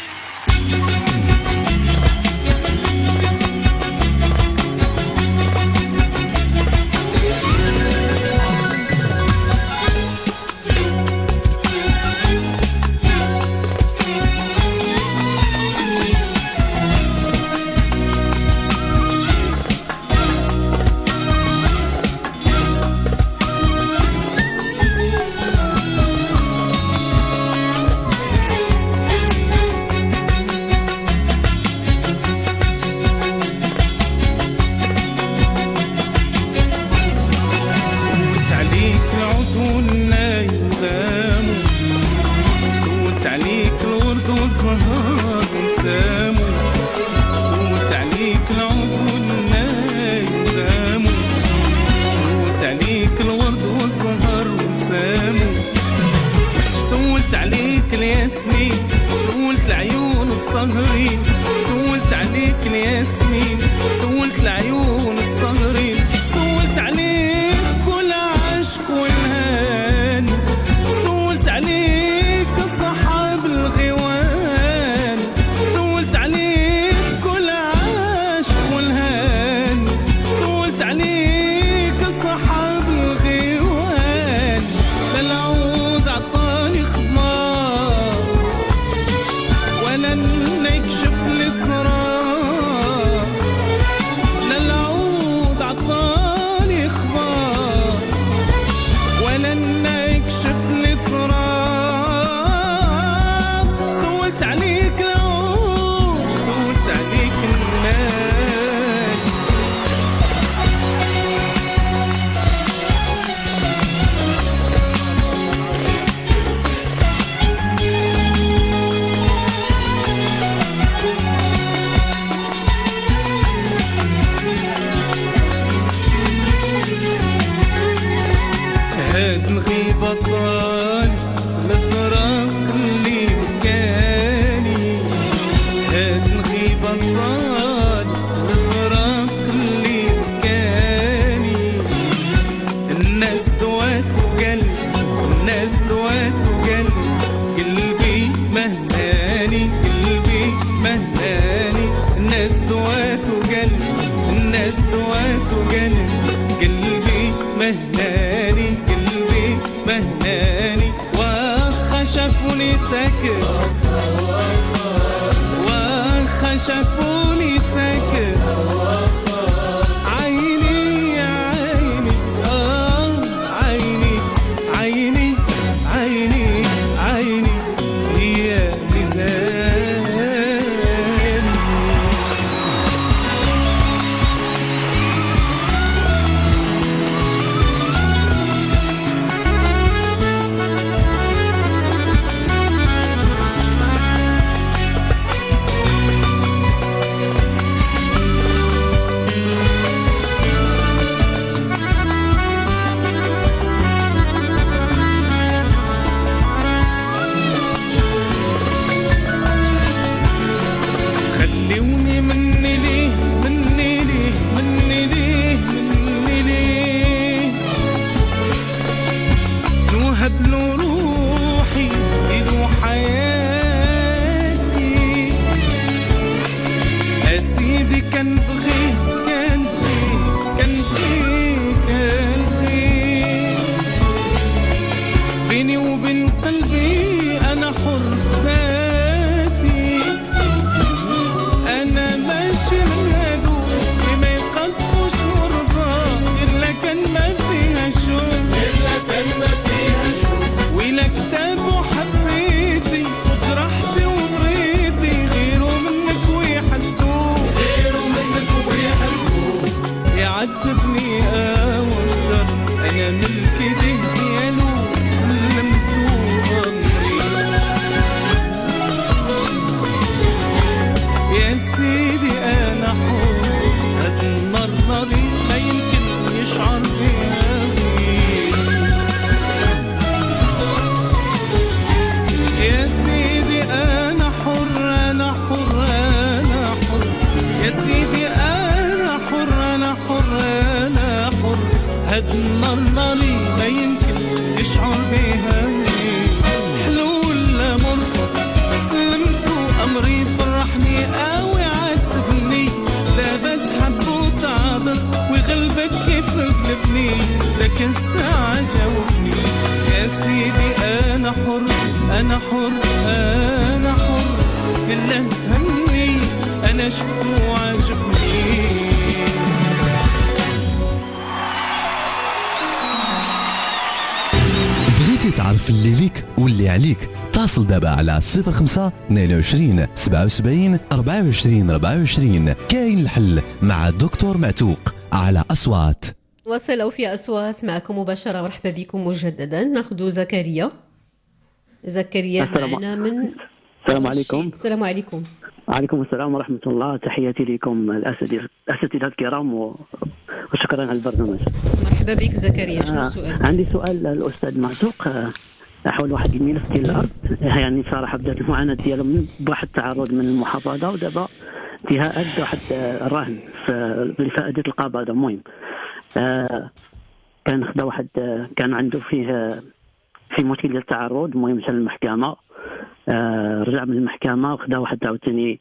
انا ملك يديه ديالو سلمتو ضمري. يا سيدي انا حر، هاد النار ناري ما يمكن يشعر بيها غيري. يا سيدي انا حر انا حر انا حر، يا سيدي انا حر انا حر انا حر، هاد النار ناري ما يمكن يشعر بيها غيري. حلو ولا مر سلمتو امري، فرحني قوي عاتبني، دابا تحب وتعذر ويغلبك كيف غلبني، لكن الساعة جاوبني. يا سيدي انا حر انا حر انا حر، بالله فهمني انا شفتو وعجبني. بغيتي تعرف اللي ليك واللي عليك؟ اتصل دابا على صفر خمسة اثنين وعشرين سبعة وسبعين أربعة وعشرين أربعة وعشرين. كاين الحل مع الدكتور معتوق على أصوات. وصلوا في أصوات معكم مباشرة. مرحبا بكم مجددا. ناخذ زكريا. زكريا معنا من السلام عليكم. السلام عليكم. وعليكم السلام ورحمة الله. تحياتي لكم الأساتذة الكرام وشكرا على البرنامج. مرحبا بك زكريا. شنو السؤال؟ آه عندي سؤال للأستاذ معتوق حول واحد الملف ديال الأرض. يعني صراحة بدات المعاناة ديالهم بواحد التعرض من المحافظة، ودابا فيها أدى واحد الرهن لفائدة القبضة. المهم آه كان خدا واحد كان عنده فيه في مشكل ديال التعرض. المهم مشى للمحكمة، آه رجع من المحكمة وخدا واحد عاوتاني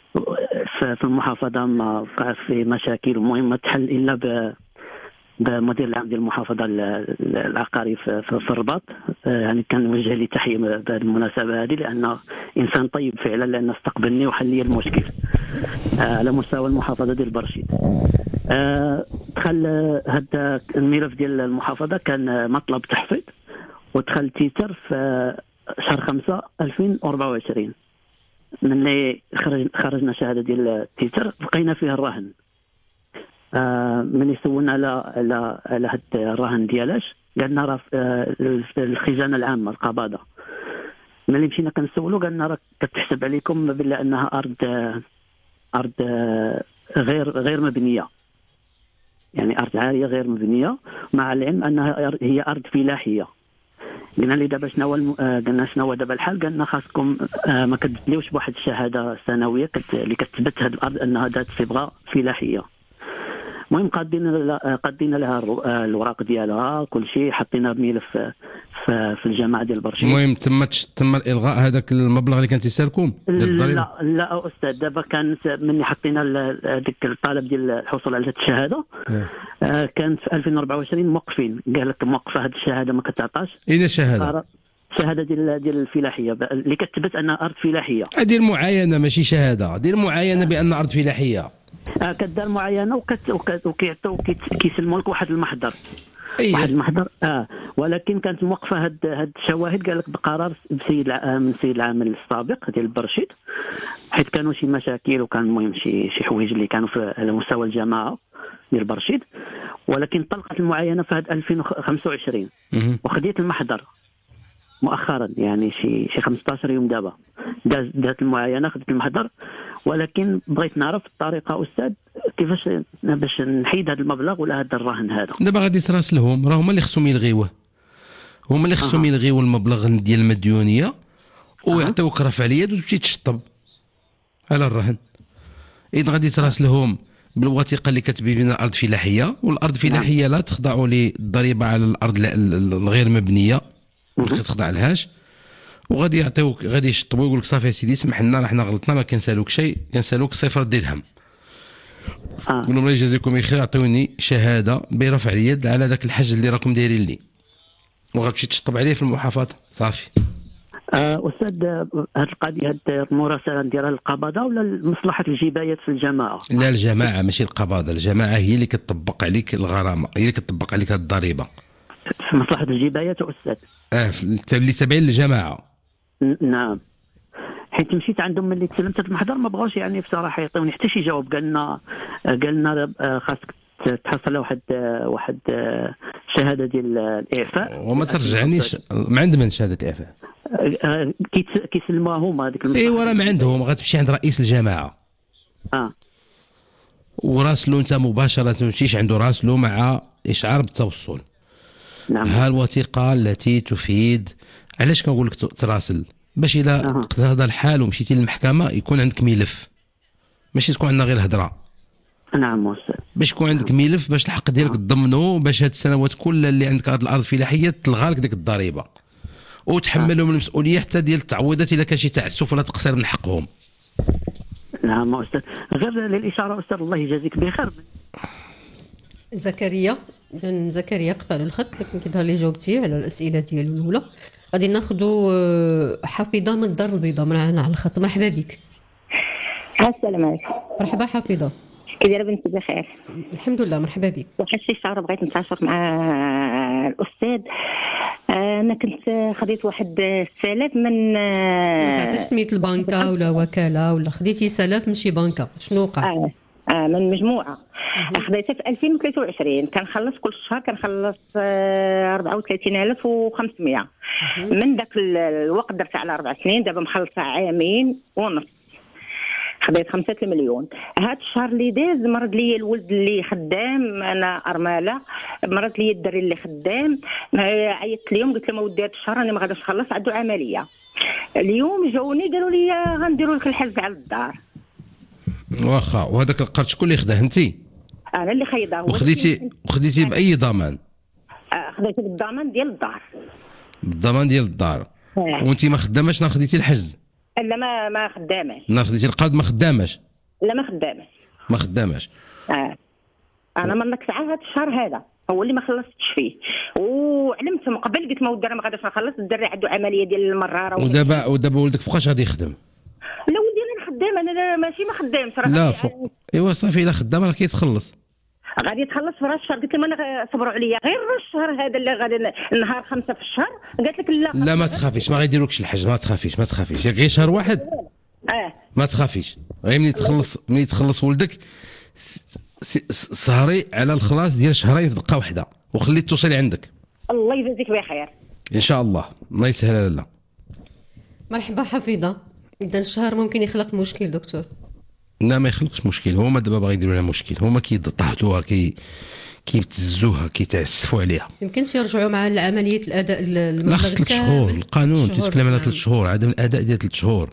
في المحافظة ما وقع في مشاكل. المهم ما تحل إلا ب بمدير العام ديال المحافظة العقاري في, في الرباط. آه يعني كان وجه لي تحية بهذه المناسبة هذه، لأنه إنسان طيب فعلا، لأنه استقبلني وحل لي المشكل آه على مستوى المحافظة ديال برشيد. آه دخل هذا الملف ديال المحافظة كان مطلب تحفيظ، ودخل تيتر في شهر خمسة ألفين وأربعة وعشرين. من اللي خرج خرجنا شهادة ديال التيتر لقينا فيها الرهن. آه من يسولنا على على على هاد الرهن ديالاش، قالنا راه الخزانة العامة القباضة. ملي مشينا كنسولو قالنا راه كتحسب عليكم بلا انها ارض ارض غير غير مبنية، يعني ارض عارية غير مبنية، مع العلم انها هي ارض فلاحية. قلنا لي دابا شنو هو قلنا شنو هو دابا الحال؟ قالنا خاصكم آه ما كتبدلوش بواحد الشهاده سنويه كت... اللي كتثبت هذه الارض انها ذات صبغه فلاحيه. المهم قادين قادين لها الوراق ديالها كل شيء، حطينا بملف في, في الجامعه ديال برشيد. المهم تم تم الالغاء هذاك المبلغ اللي كان تيسالكم ديال الضريبه؟ لا لا استاذ، دابا كان من حطينا هذيك الطلب ديال الحصول على هذه الشهاده آه كان في ألفين وأربعة وعشرين موقفين، قال لك موقفه هذه الشهاده ما كتعطاش. اين الشهاده؟ شهاده ديال ديال الفلاحيه اللي كتثبت انها ارض فلاحيه. دير معاينه ماشي شهاده، دير معاينه بان ارض فلاحيه. آه كدار معاينه وكت وكيعطيو كيسلموا لك واحد المحضر. أيه. واحد المحضر اه ولكن كانت موقفه هاد هاد الشواهد قال لك بقرار بسيد من سيد العامل السابق ديال برشيد، حيت كانوا شي مشاكل وكان المهم شي شي حوايج اللي كانوا في على مستوى الجماعه ديال برشيد. ولكن طلقت المعاينه في هاد ألفين وخمسة وعشرين وخديت المحضر مؤخرا، يعني شي شي خمسطاش يوم دابا دازت المعاينه خديت المحضر. ولكن بغيت نعرف الطريقه استاذ كيفاش باش نحيد هذا المبلغ ولا هذا الرهن هذا. دابا غادي تراس لهم، راه هما اللي خصهم يلغيوه، هما اللي خصهم يلغيو المبلغ ديال المديونيه ويعطيوك رفع اليد وتمشي تشطب على الرهن. اذا غادي تراس لهم بالوثيقه اللي كتبين بين الارض فلاحيه، والارض فلاحيه لا تخضع للضريبه على الارض الغير مبنيه ما كتخضع لهاش، وغادي يعطيوك غادي يشطبوا يقول لك صافي يا سيدي سمح لنا راه حنا غلطنا ما كنسالوك شيء، كنسالوك صفر درهم. آه. قول لهم الله يجازيكم بخير عطيوني شهاده برفع اليد على ذاك الحج اللي راكم دايرين لي، وغتمشي تشطب عليه في المحافظه صافي. آه استاذ هذه القضيه هذه المراسله نديرها للقباضه ولا مصلحه الجبايات في الجماعه؟ لا الجماعه ماشي القباضه، الجماعه هي اللي كتطبق عليك الغرامه، هي اللي كتطبق عليك هذه الضريبه. في مصلحه الجبايات استاذ؟ اه اللي تابعين للجماعه. نعم، حيت مشيت عندهم ملي تسلمت المحضر ما بغاوش يعني بصراحه يعطيوني حتى شي جواب. قالنا قالنا خاصك تحصل واحد واحد شهاده ديال الاعفاء وما ترجعنيش ما عند من شهاده الاعفاء كيسلموها هما هذيك ايوا راه ما عندهم غتمشي عند رئيس الجماعه اه وراسلو انت مباشره، ما تمشيش عنده، راسلو مع اشعار بالتوصل. نعم. ها الوثيقه التي تفيد. علاش كنقول لك تراسل؟ باش الا اقتضى هذا الحال ومشيتي للمحكمه يكون عندك ملف، ماشي تكون عندنا غير الهضره. نعم استاذ. باش يكون عندك ملف باش الحق ديالك تضمنه، باش هاد السنوات كلها اللي عندك هاد الارض الفلاحيه تلغى لك ديك الضريبه وتحملهم المسؤوليه حتى ديال التعويضات الا كان شي تعسف ولا تقصير من حقهم. نعم استاذ. غير للاشاره استاذ الله يجازيك بخير. زكريا لان زكريا قطع الخط لكن كيظهر لي جاوبتي على الاسئله ديالو الاولى. غادي ناخذوا حفيظه من الدار البيضاء معنا على الخط. مرحبا بك. السلام عليكم. مرحبا حفيظه. كي دايره بنتي؟ بخير الحمد لله. مرحبا بك. واحد الشيء شعر بغيت نتعاشر مع الاستاذ. انا كنت خديت واحد السلف من ما تعرفش سميت البنكه ولا وكاله ولا خديتي سلف من شي بنكه؟ شنو وقع؟ آه. آه من مجموعه خديتها في ألفين وثلاثة وعشرين. كنخلص كل شهر كنخلص أربعة وثلاثين ألف وخمسمية. من ذاك الوقت درت على أربع سنين، دابا مخلصه عامين ونص. خديت خمسة المليون. هاد الشهر اللي داز مرض لي الولد اللي خدام، انا ارمله، مرض لي الدري اللي خدام. عيطت اليوم قلت لهم اودي هاد الشهر انا ما غاديش نخلص، عنده عمليه. اليوم جاوني قالوا لي غنديروا لك الحجز على الدار. واخا. وهذاك القرض شكون اللي خداه؟ انت؟ انا اللي خيضاه. وخديتي وخديتي باي ضمان؟ خديت بالضمان ديال الدار. بالضمان ديال الدار. وانت ما خداماش؟ نا خديتي الحجز؟ لا ما ما خداماش. نا خديتي القرض ما خداماش؟ لا ما خداماش. ما خداماش. اه انا من تسعة هذا الشهر هذا هو اللي ما خلصتش فيه، وعلمت من قبل قلت ما ودي انا ما غاديش نخلص، الدري عنده عمليه ديال المراره. ودابا ودابا ولدك فوقاش غادي يخدم؟ لا ولدي انا خدام، انا ماشي ما خدامش راه. لا فوق. ايوا صافي الا خدام راه كيتخلص. غادي يتخلص في راس الشهر. قلت لهم انا صبروا عليا غير الشهر هذا اللي غادي النهار خمسة في الشهر. قالت لك لا لا ما تخافيش، ما غيديروكش الحج، ما تخافيش ما تخافيش غير شهر واحد. اه ما تخافيش، غير ملي تخلص ملي تخلص ولدك سهري على الخلاص ديال شهرين في دقه واحده وخلي توصلي عندك. الله يجازيك بخير ان شاء الله. الله يسهل لنا. مرحبا حفيظه. اذا الشهر ممكن يخلق مشكل دكتور؟ لا ما يخلقش مشكل، هما دابا باغي يديروا لها مشكل، هما كيضطهدوها كي كيبتزوها كيتعسفوا عليها. يمكنش يرجعوا مع العمليه الاداء المبلغ لا ثلاث شهور. القانون تيتكلم على ثلاث شهور، عدم الاداء ديال ثلاث شهور.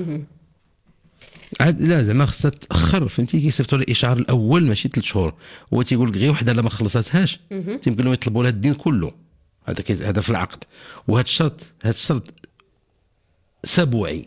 عاد لا زعما خصها تاخر، فهمتي؟ كيصيفطوا لها الاشعار الاول ماشي ثلاث شهور. هو تيقول لك غير وحده لا ما خلصاتهاش تيمكن لهم يطلبوا لها الدين كله. هذا هذا في العقد. وهذا الشرط هذا الشرط سبوعي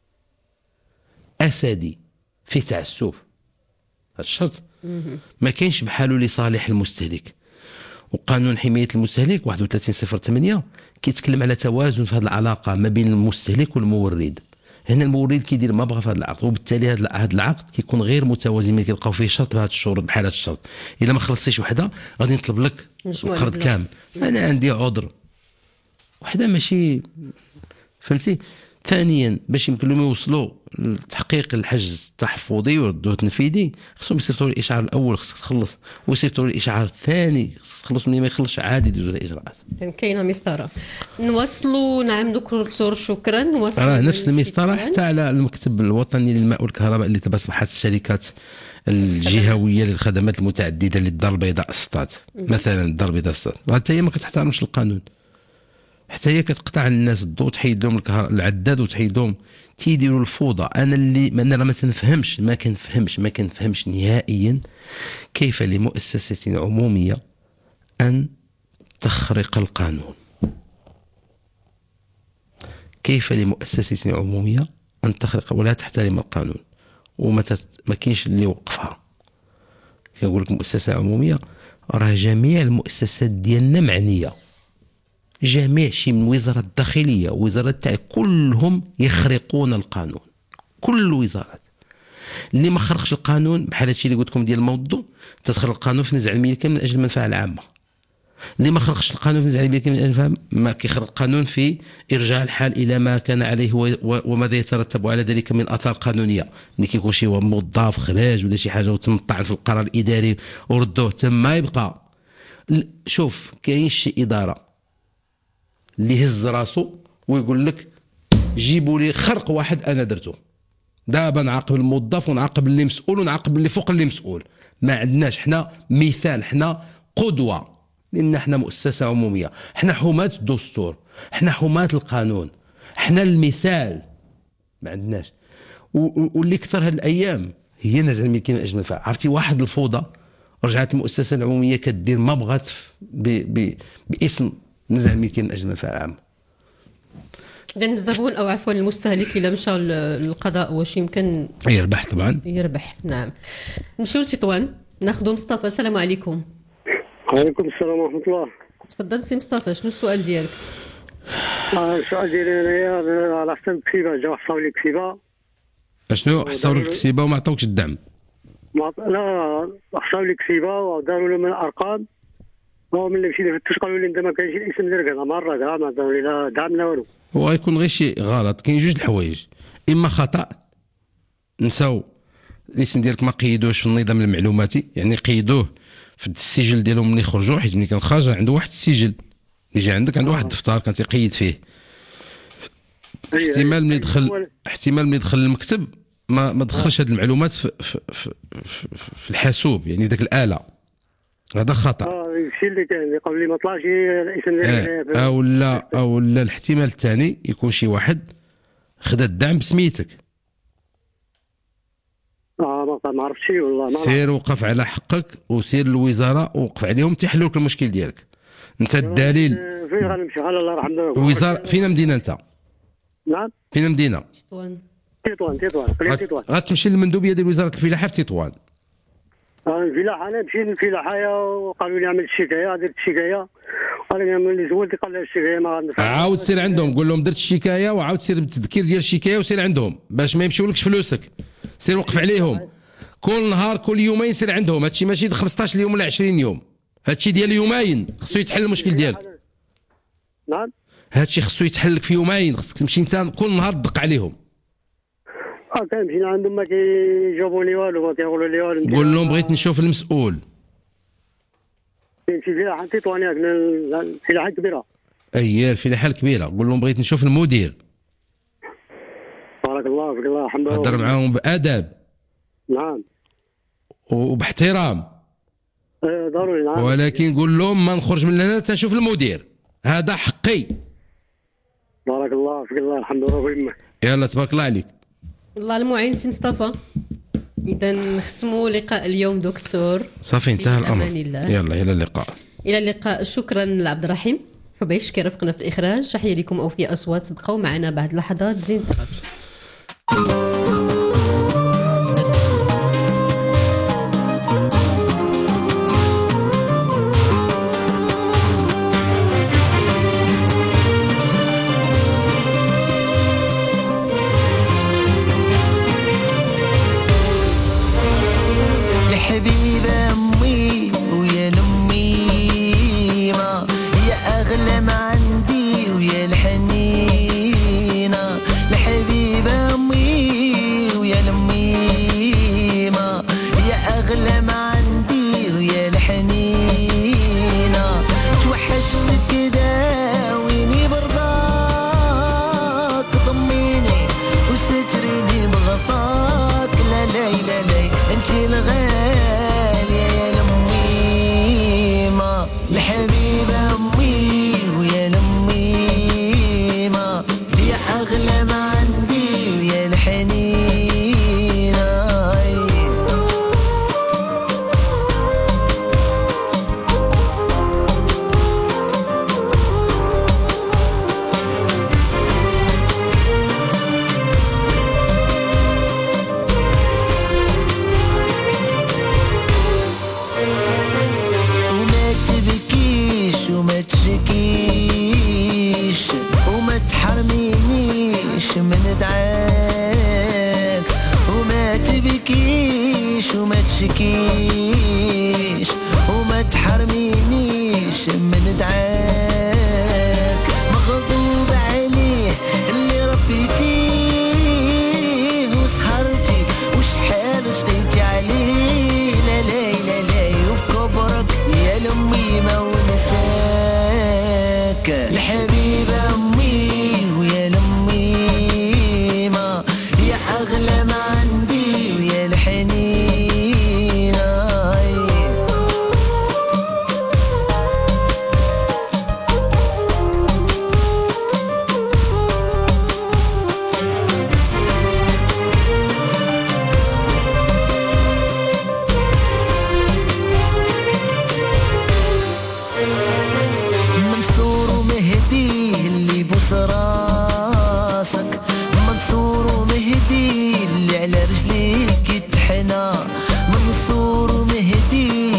اسدي في تعسف. هذا الشرط ما كاينش بحاله لصالح المستهلك. وقانون حمايه المستهلك واحد وثلاثين صفر ثمانية كيتكلم على توازن في هذه العلاقه ما بين المستهلك والمورد. هنا المورد كيدير ما بغى في هذا العقد، وبالتالي هذا العقد كيكون غير متوازن. ملي كيلقاو فيه شرط بهذا الشروط بحال هذا الشرط، الا ما خلصتيش وحده غادي نطلب لك القرض كامل. انا عندي عذر وحده ماشي، فهمتي؟ ثانيا باش يمكن لهم يوصلوا لتحقيق الحجز التحفظي والردود التنفيذي خصهم يصيفطوا الاشعار الاول خصك تخلص، ويصيفطوا الاشعار الثاني خصك تخلص. ملي ما يخلصش عادي يدوزوا الاجراءات. كاينه مسطره نوصلوا. نعم دكتور شكرا. نوصلوا راه نفس المسطره حتى على المكتب الوطني للماء والكهرباء اللي تبع صبحات الشركات الجهويه للخدمات المتعدده للدار البيضاء السطات مثلا. الدار البيضاء السطات حتى هي ما كتحترمش القانون، حتى هي كتقطع الناس الضوء، تحيد لهم العداد وتحيد لهم، تيديروا الفوضى. انا اللي انا ما تنفهمش ما كنفهمش ما كنفهمش نهائيا كيف لمؤسسه عموميه ان تخرق القانون. كيف لمؤسسه عموميه ان تخرق ولا تحترم القانون وما تت... ما كاينش اللي يوقفها. كنقول لك مؤسسه عموميه راه جميع المؤسسات ديالنا معنيه، جميع شي من وزارة الداخلية ووزارة تاع كلهم يخرقون القانون. كل الوزارات اللي ما خرقش القانون بحال هادشي اللي قلت لكم ديال الموضوع تتخرق القانون في نزع الملكية من اجل المنفعة العامة. اللي ما خرقش القانون في نزع البيئة كما نفهم ما كيخرق القانون في إرجاع الحال إلى ما كان عليه وماذا يترتب على ذلك من آثار قانونية. ملي كيكون شي موظف خراج ولا شي حاجة وتم الطعن في القرار الإداري وردوه تما يبقى. شوف كاين شي إدارة اللي هز راسو ويقول لك جيبوا لي خرق واحد أنا درته، دابا نعاقب الموظف ونعاقب اللي مسؤول ونعاقب اللي فوق اللي مسؤول. ما عندناش حنا مثال، حنا قدوة، لأن حنا مؤسسة عمومية، حنا حماة الدستور، حنا حماة القانون، حنا المثال. ما عندناش. واللي كثر هاد الأيام هي نزع الملكية من أجل المنفعة. عرفتي واحد الفوضى رجعت المؤسسة العمومية كدير ما بغات باسم نزع الملكية من أجل المنفعة العامة. لأن الزبون أو عفوا المستهلك إذا مشى للقضاء واش يمكن يربح؟ طبعا يربح. نعم. نمشيو لتطوان ناخذ مصطفى. السلام عليكم. وعليكم السلام ورحمة الله. تفضل سي مصطفى، شنو السؤال ديالك؟ آه السؤال ديالي انايا على حسب الكسيبه، جاو حصاو لي كسيبه. اشنو حصاو لك الكسيبه وما عطاوكش الدعم؟ ما لا حصاو لي كسيبه وداروا لهم الارقام، وملي مشيت نفتش قالوا لي انت ما كاينش الاسم ديالك. هذا مره كاع ما داروا لي لا دعم لا والو. هو يكون غير شي غلط. كاين جوج الحوايج، اما خطا نساو الاسم ديالك ما قيدوش في النظام المعلوماتي، يعني قيدوه في السجل ديالهم ملي خرجوا، حيت ملي كان خارج عنده واحد السجل اللي جا عندك، عنده واحد الدفتر كان تيقيد فيه. احتمال ملي دخل احتمال ملي دخل المكتب ما ما دخلش هذه المعلومات في, في, في, في, في الحاسوب، يعني ذاك الاله. هذا خطا. اه الشيء اللي كان قبل لي ما طلعش الاسم ديالك. اه او لا او لا الاحتمال الثاني يكون شي واحد خدا الدعم بسميتك. اه ما عرفتش والله. ما سير وقف على حقك وسير للوزاره ووقف عليهم تيحلوا لك المشكل ديالك. انت الدليل فين غنمشي؟ على الله يرحمه. الوزاره فين مدينه انت؟ نعم فين مدينه؟ تطوان. تطوان تطوان تطوان. غتمشي للمندوبيه ديال وزاره الفلاحه في تطوان. اه الفلاحه انا مشيت للفلاحه وقالوا لي عملت الشكايه، درت الشكايه، قال لي ملي زولت قال لي الشكايه ما غندفعش. عاود سير عندهم قول لهم درت الشكايه، وعاود سير بالتذكير ديال الشكايه وسير عندهم باش ما يمشيولكش فلوسك. سير وقف عليهم كل نهار كل يومين، سير عندهم. هادشي ماشي خمسطاش يوم ولا عشرين يوم، هادشي ديال يومين خصو يتحل المشكل ديالك. نعم هادشي خصو يتحل لك في يومين، خصك تمشي انت كل نهار تدق عليهم. اه كنمشي عندهم ما كيجاوبوا لي والو، ما كيقولوا لي والو. قول لهم بغيت نشوف المسؤول. كاين شي فلاحه تطوانيه الفلاحه كبيره. اييه الفلاحه الكبيره، قول لهم بغيت نشوف المدير. بارك الله فيك، الله يرحمه. هضر معاهم بادب. نعم. وباحترام. ايه ضروري. نعم. ولكن قول لهم ما نخرج من هنا تنشوف المدير، هذا حقي. بارك الله فيك، الله يرحمه ويمك. يلا تبارك الله عليك. الله المعين سي مصطفى. اذا نختموا لقاء اليوم دكتور. صافي انتهى الامر. يلا الى اللقاء. الى اللقاء. شكرا لعبد الرحيم حبيش كيرافقنا في الاخراج. تحيه لكم اوفياء اصوات. بقوا معنا بعد لحظات زين ترابي. حبيبة أمي ويا الأميمة يا أغلى ما عندي ويا الحنينة. الحبيبة أمي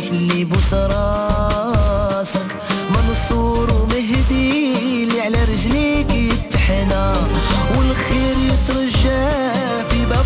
اللي بوس راسك منصور ومهدي اللي على رجليك يتحنى والخير يترجى في باب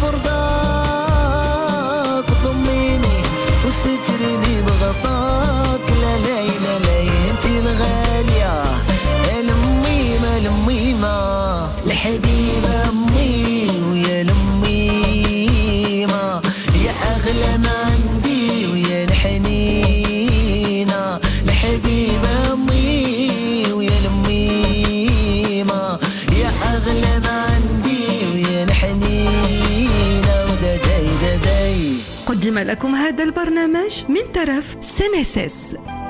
رضاك ضميني وسترني بغطاك لا لا لا لا انتي الغالية الميمة الميمة الحبيبة امي ويا الميمة يا اغلى ما عندي ويا الحنينة الحبيبة امي ويا الميمة يا اغلى ما عندي ويا الحنينة وداداي داداي. قدم لكم هذا البرنامج من طرف سنسس.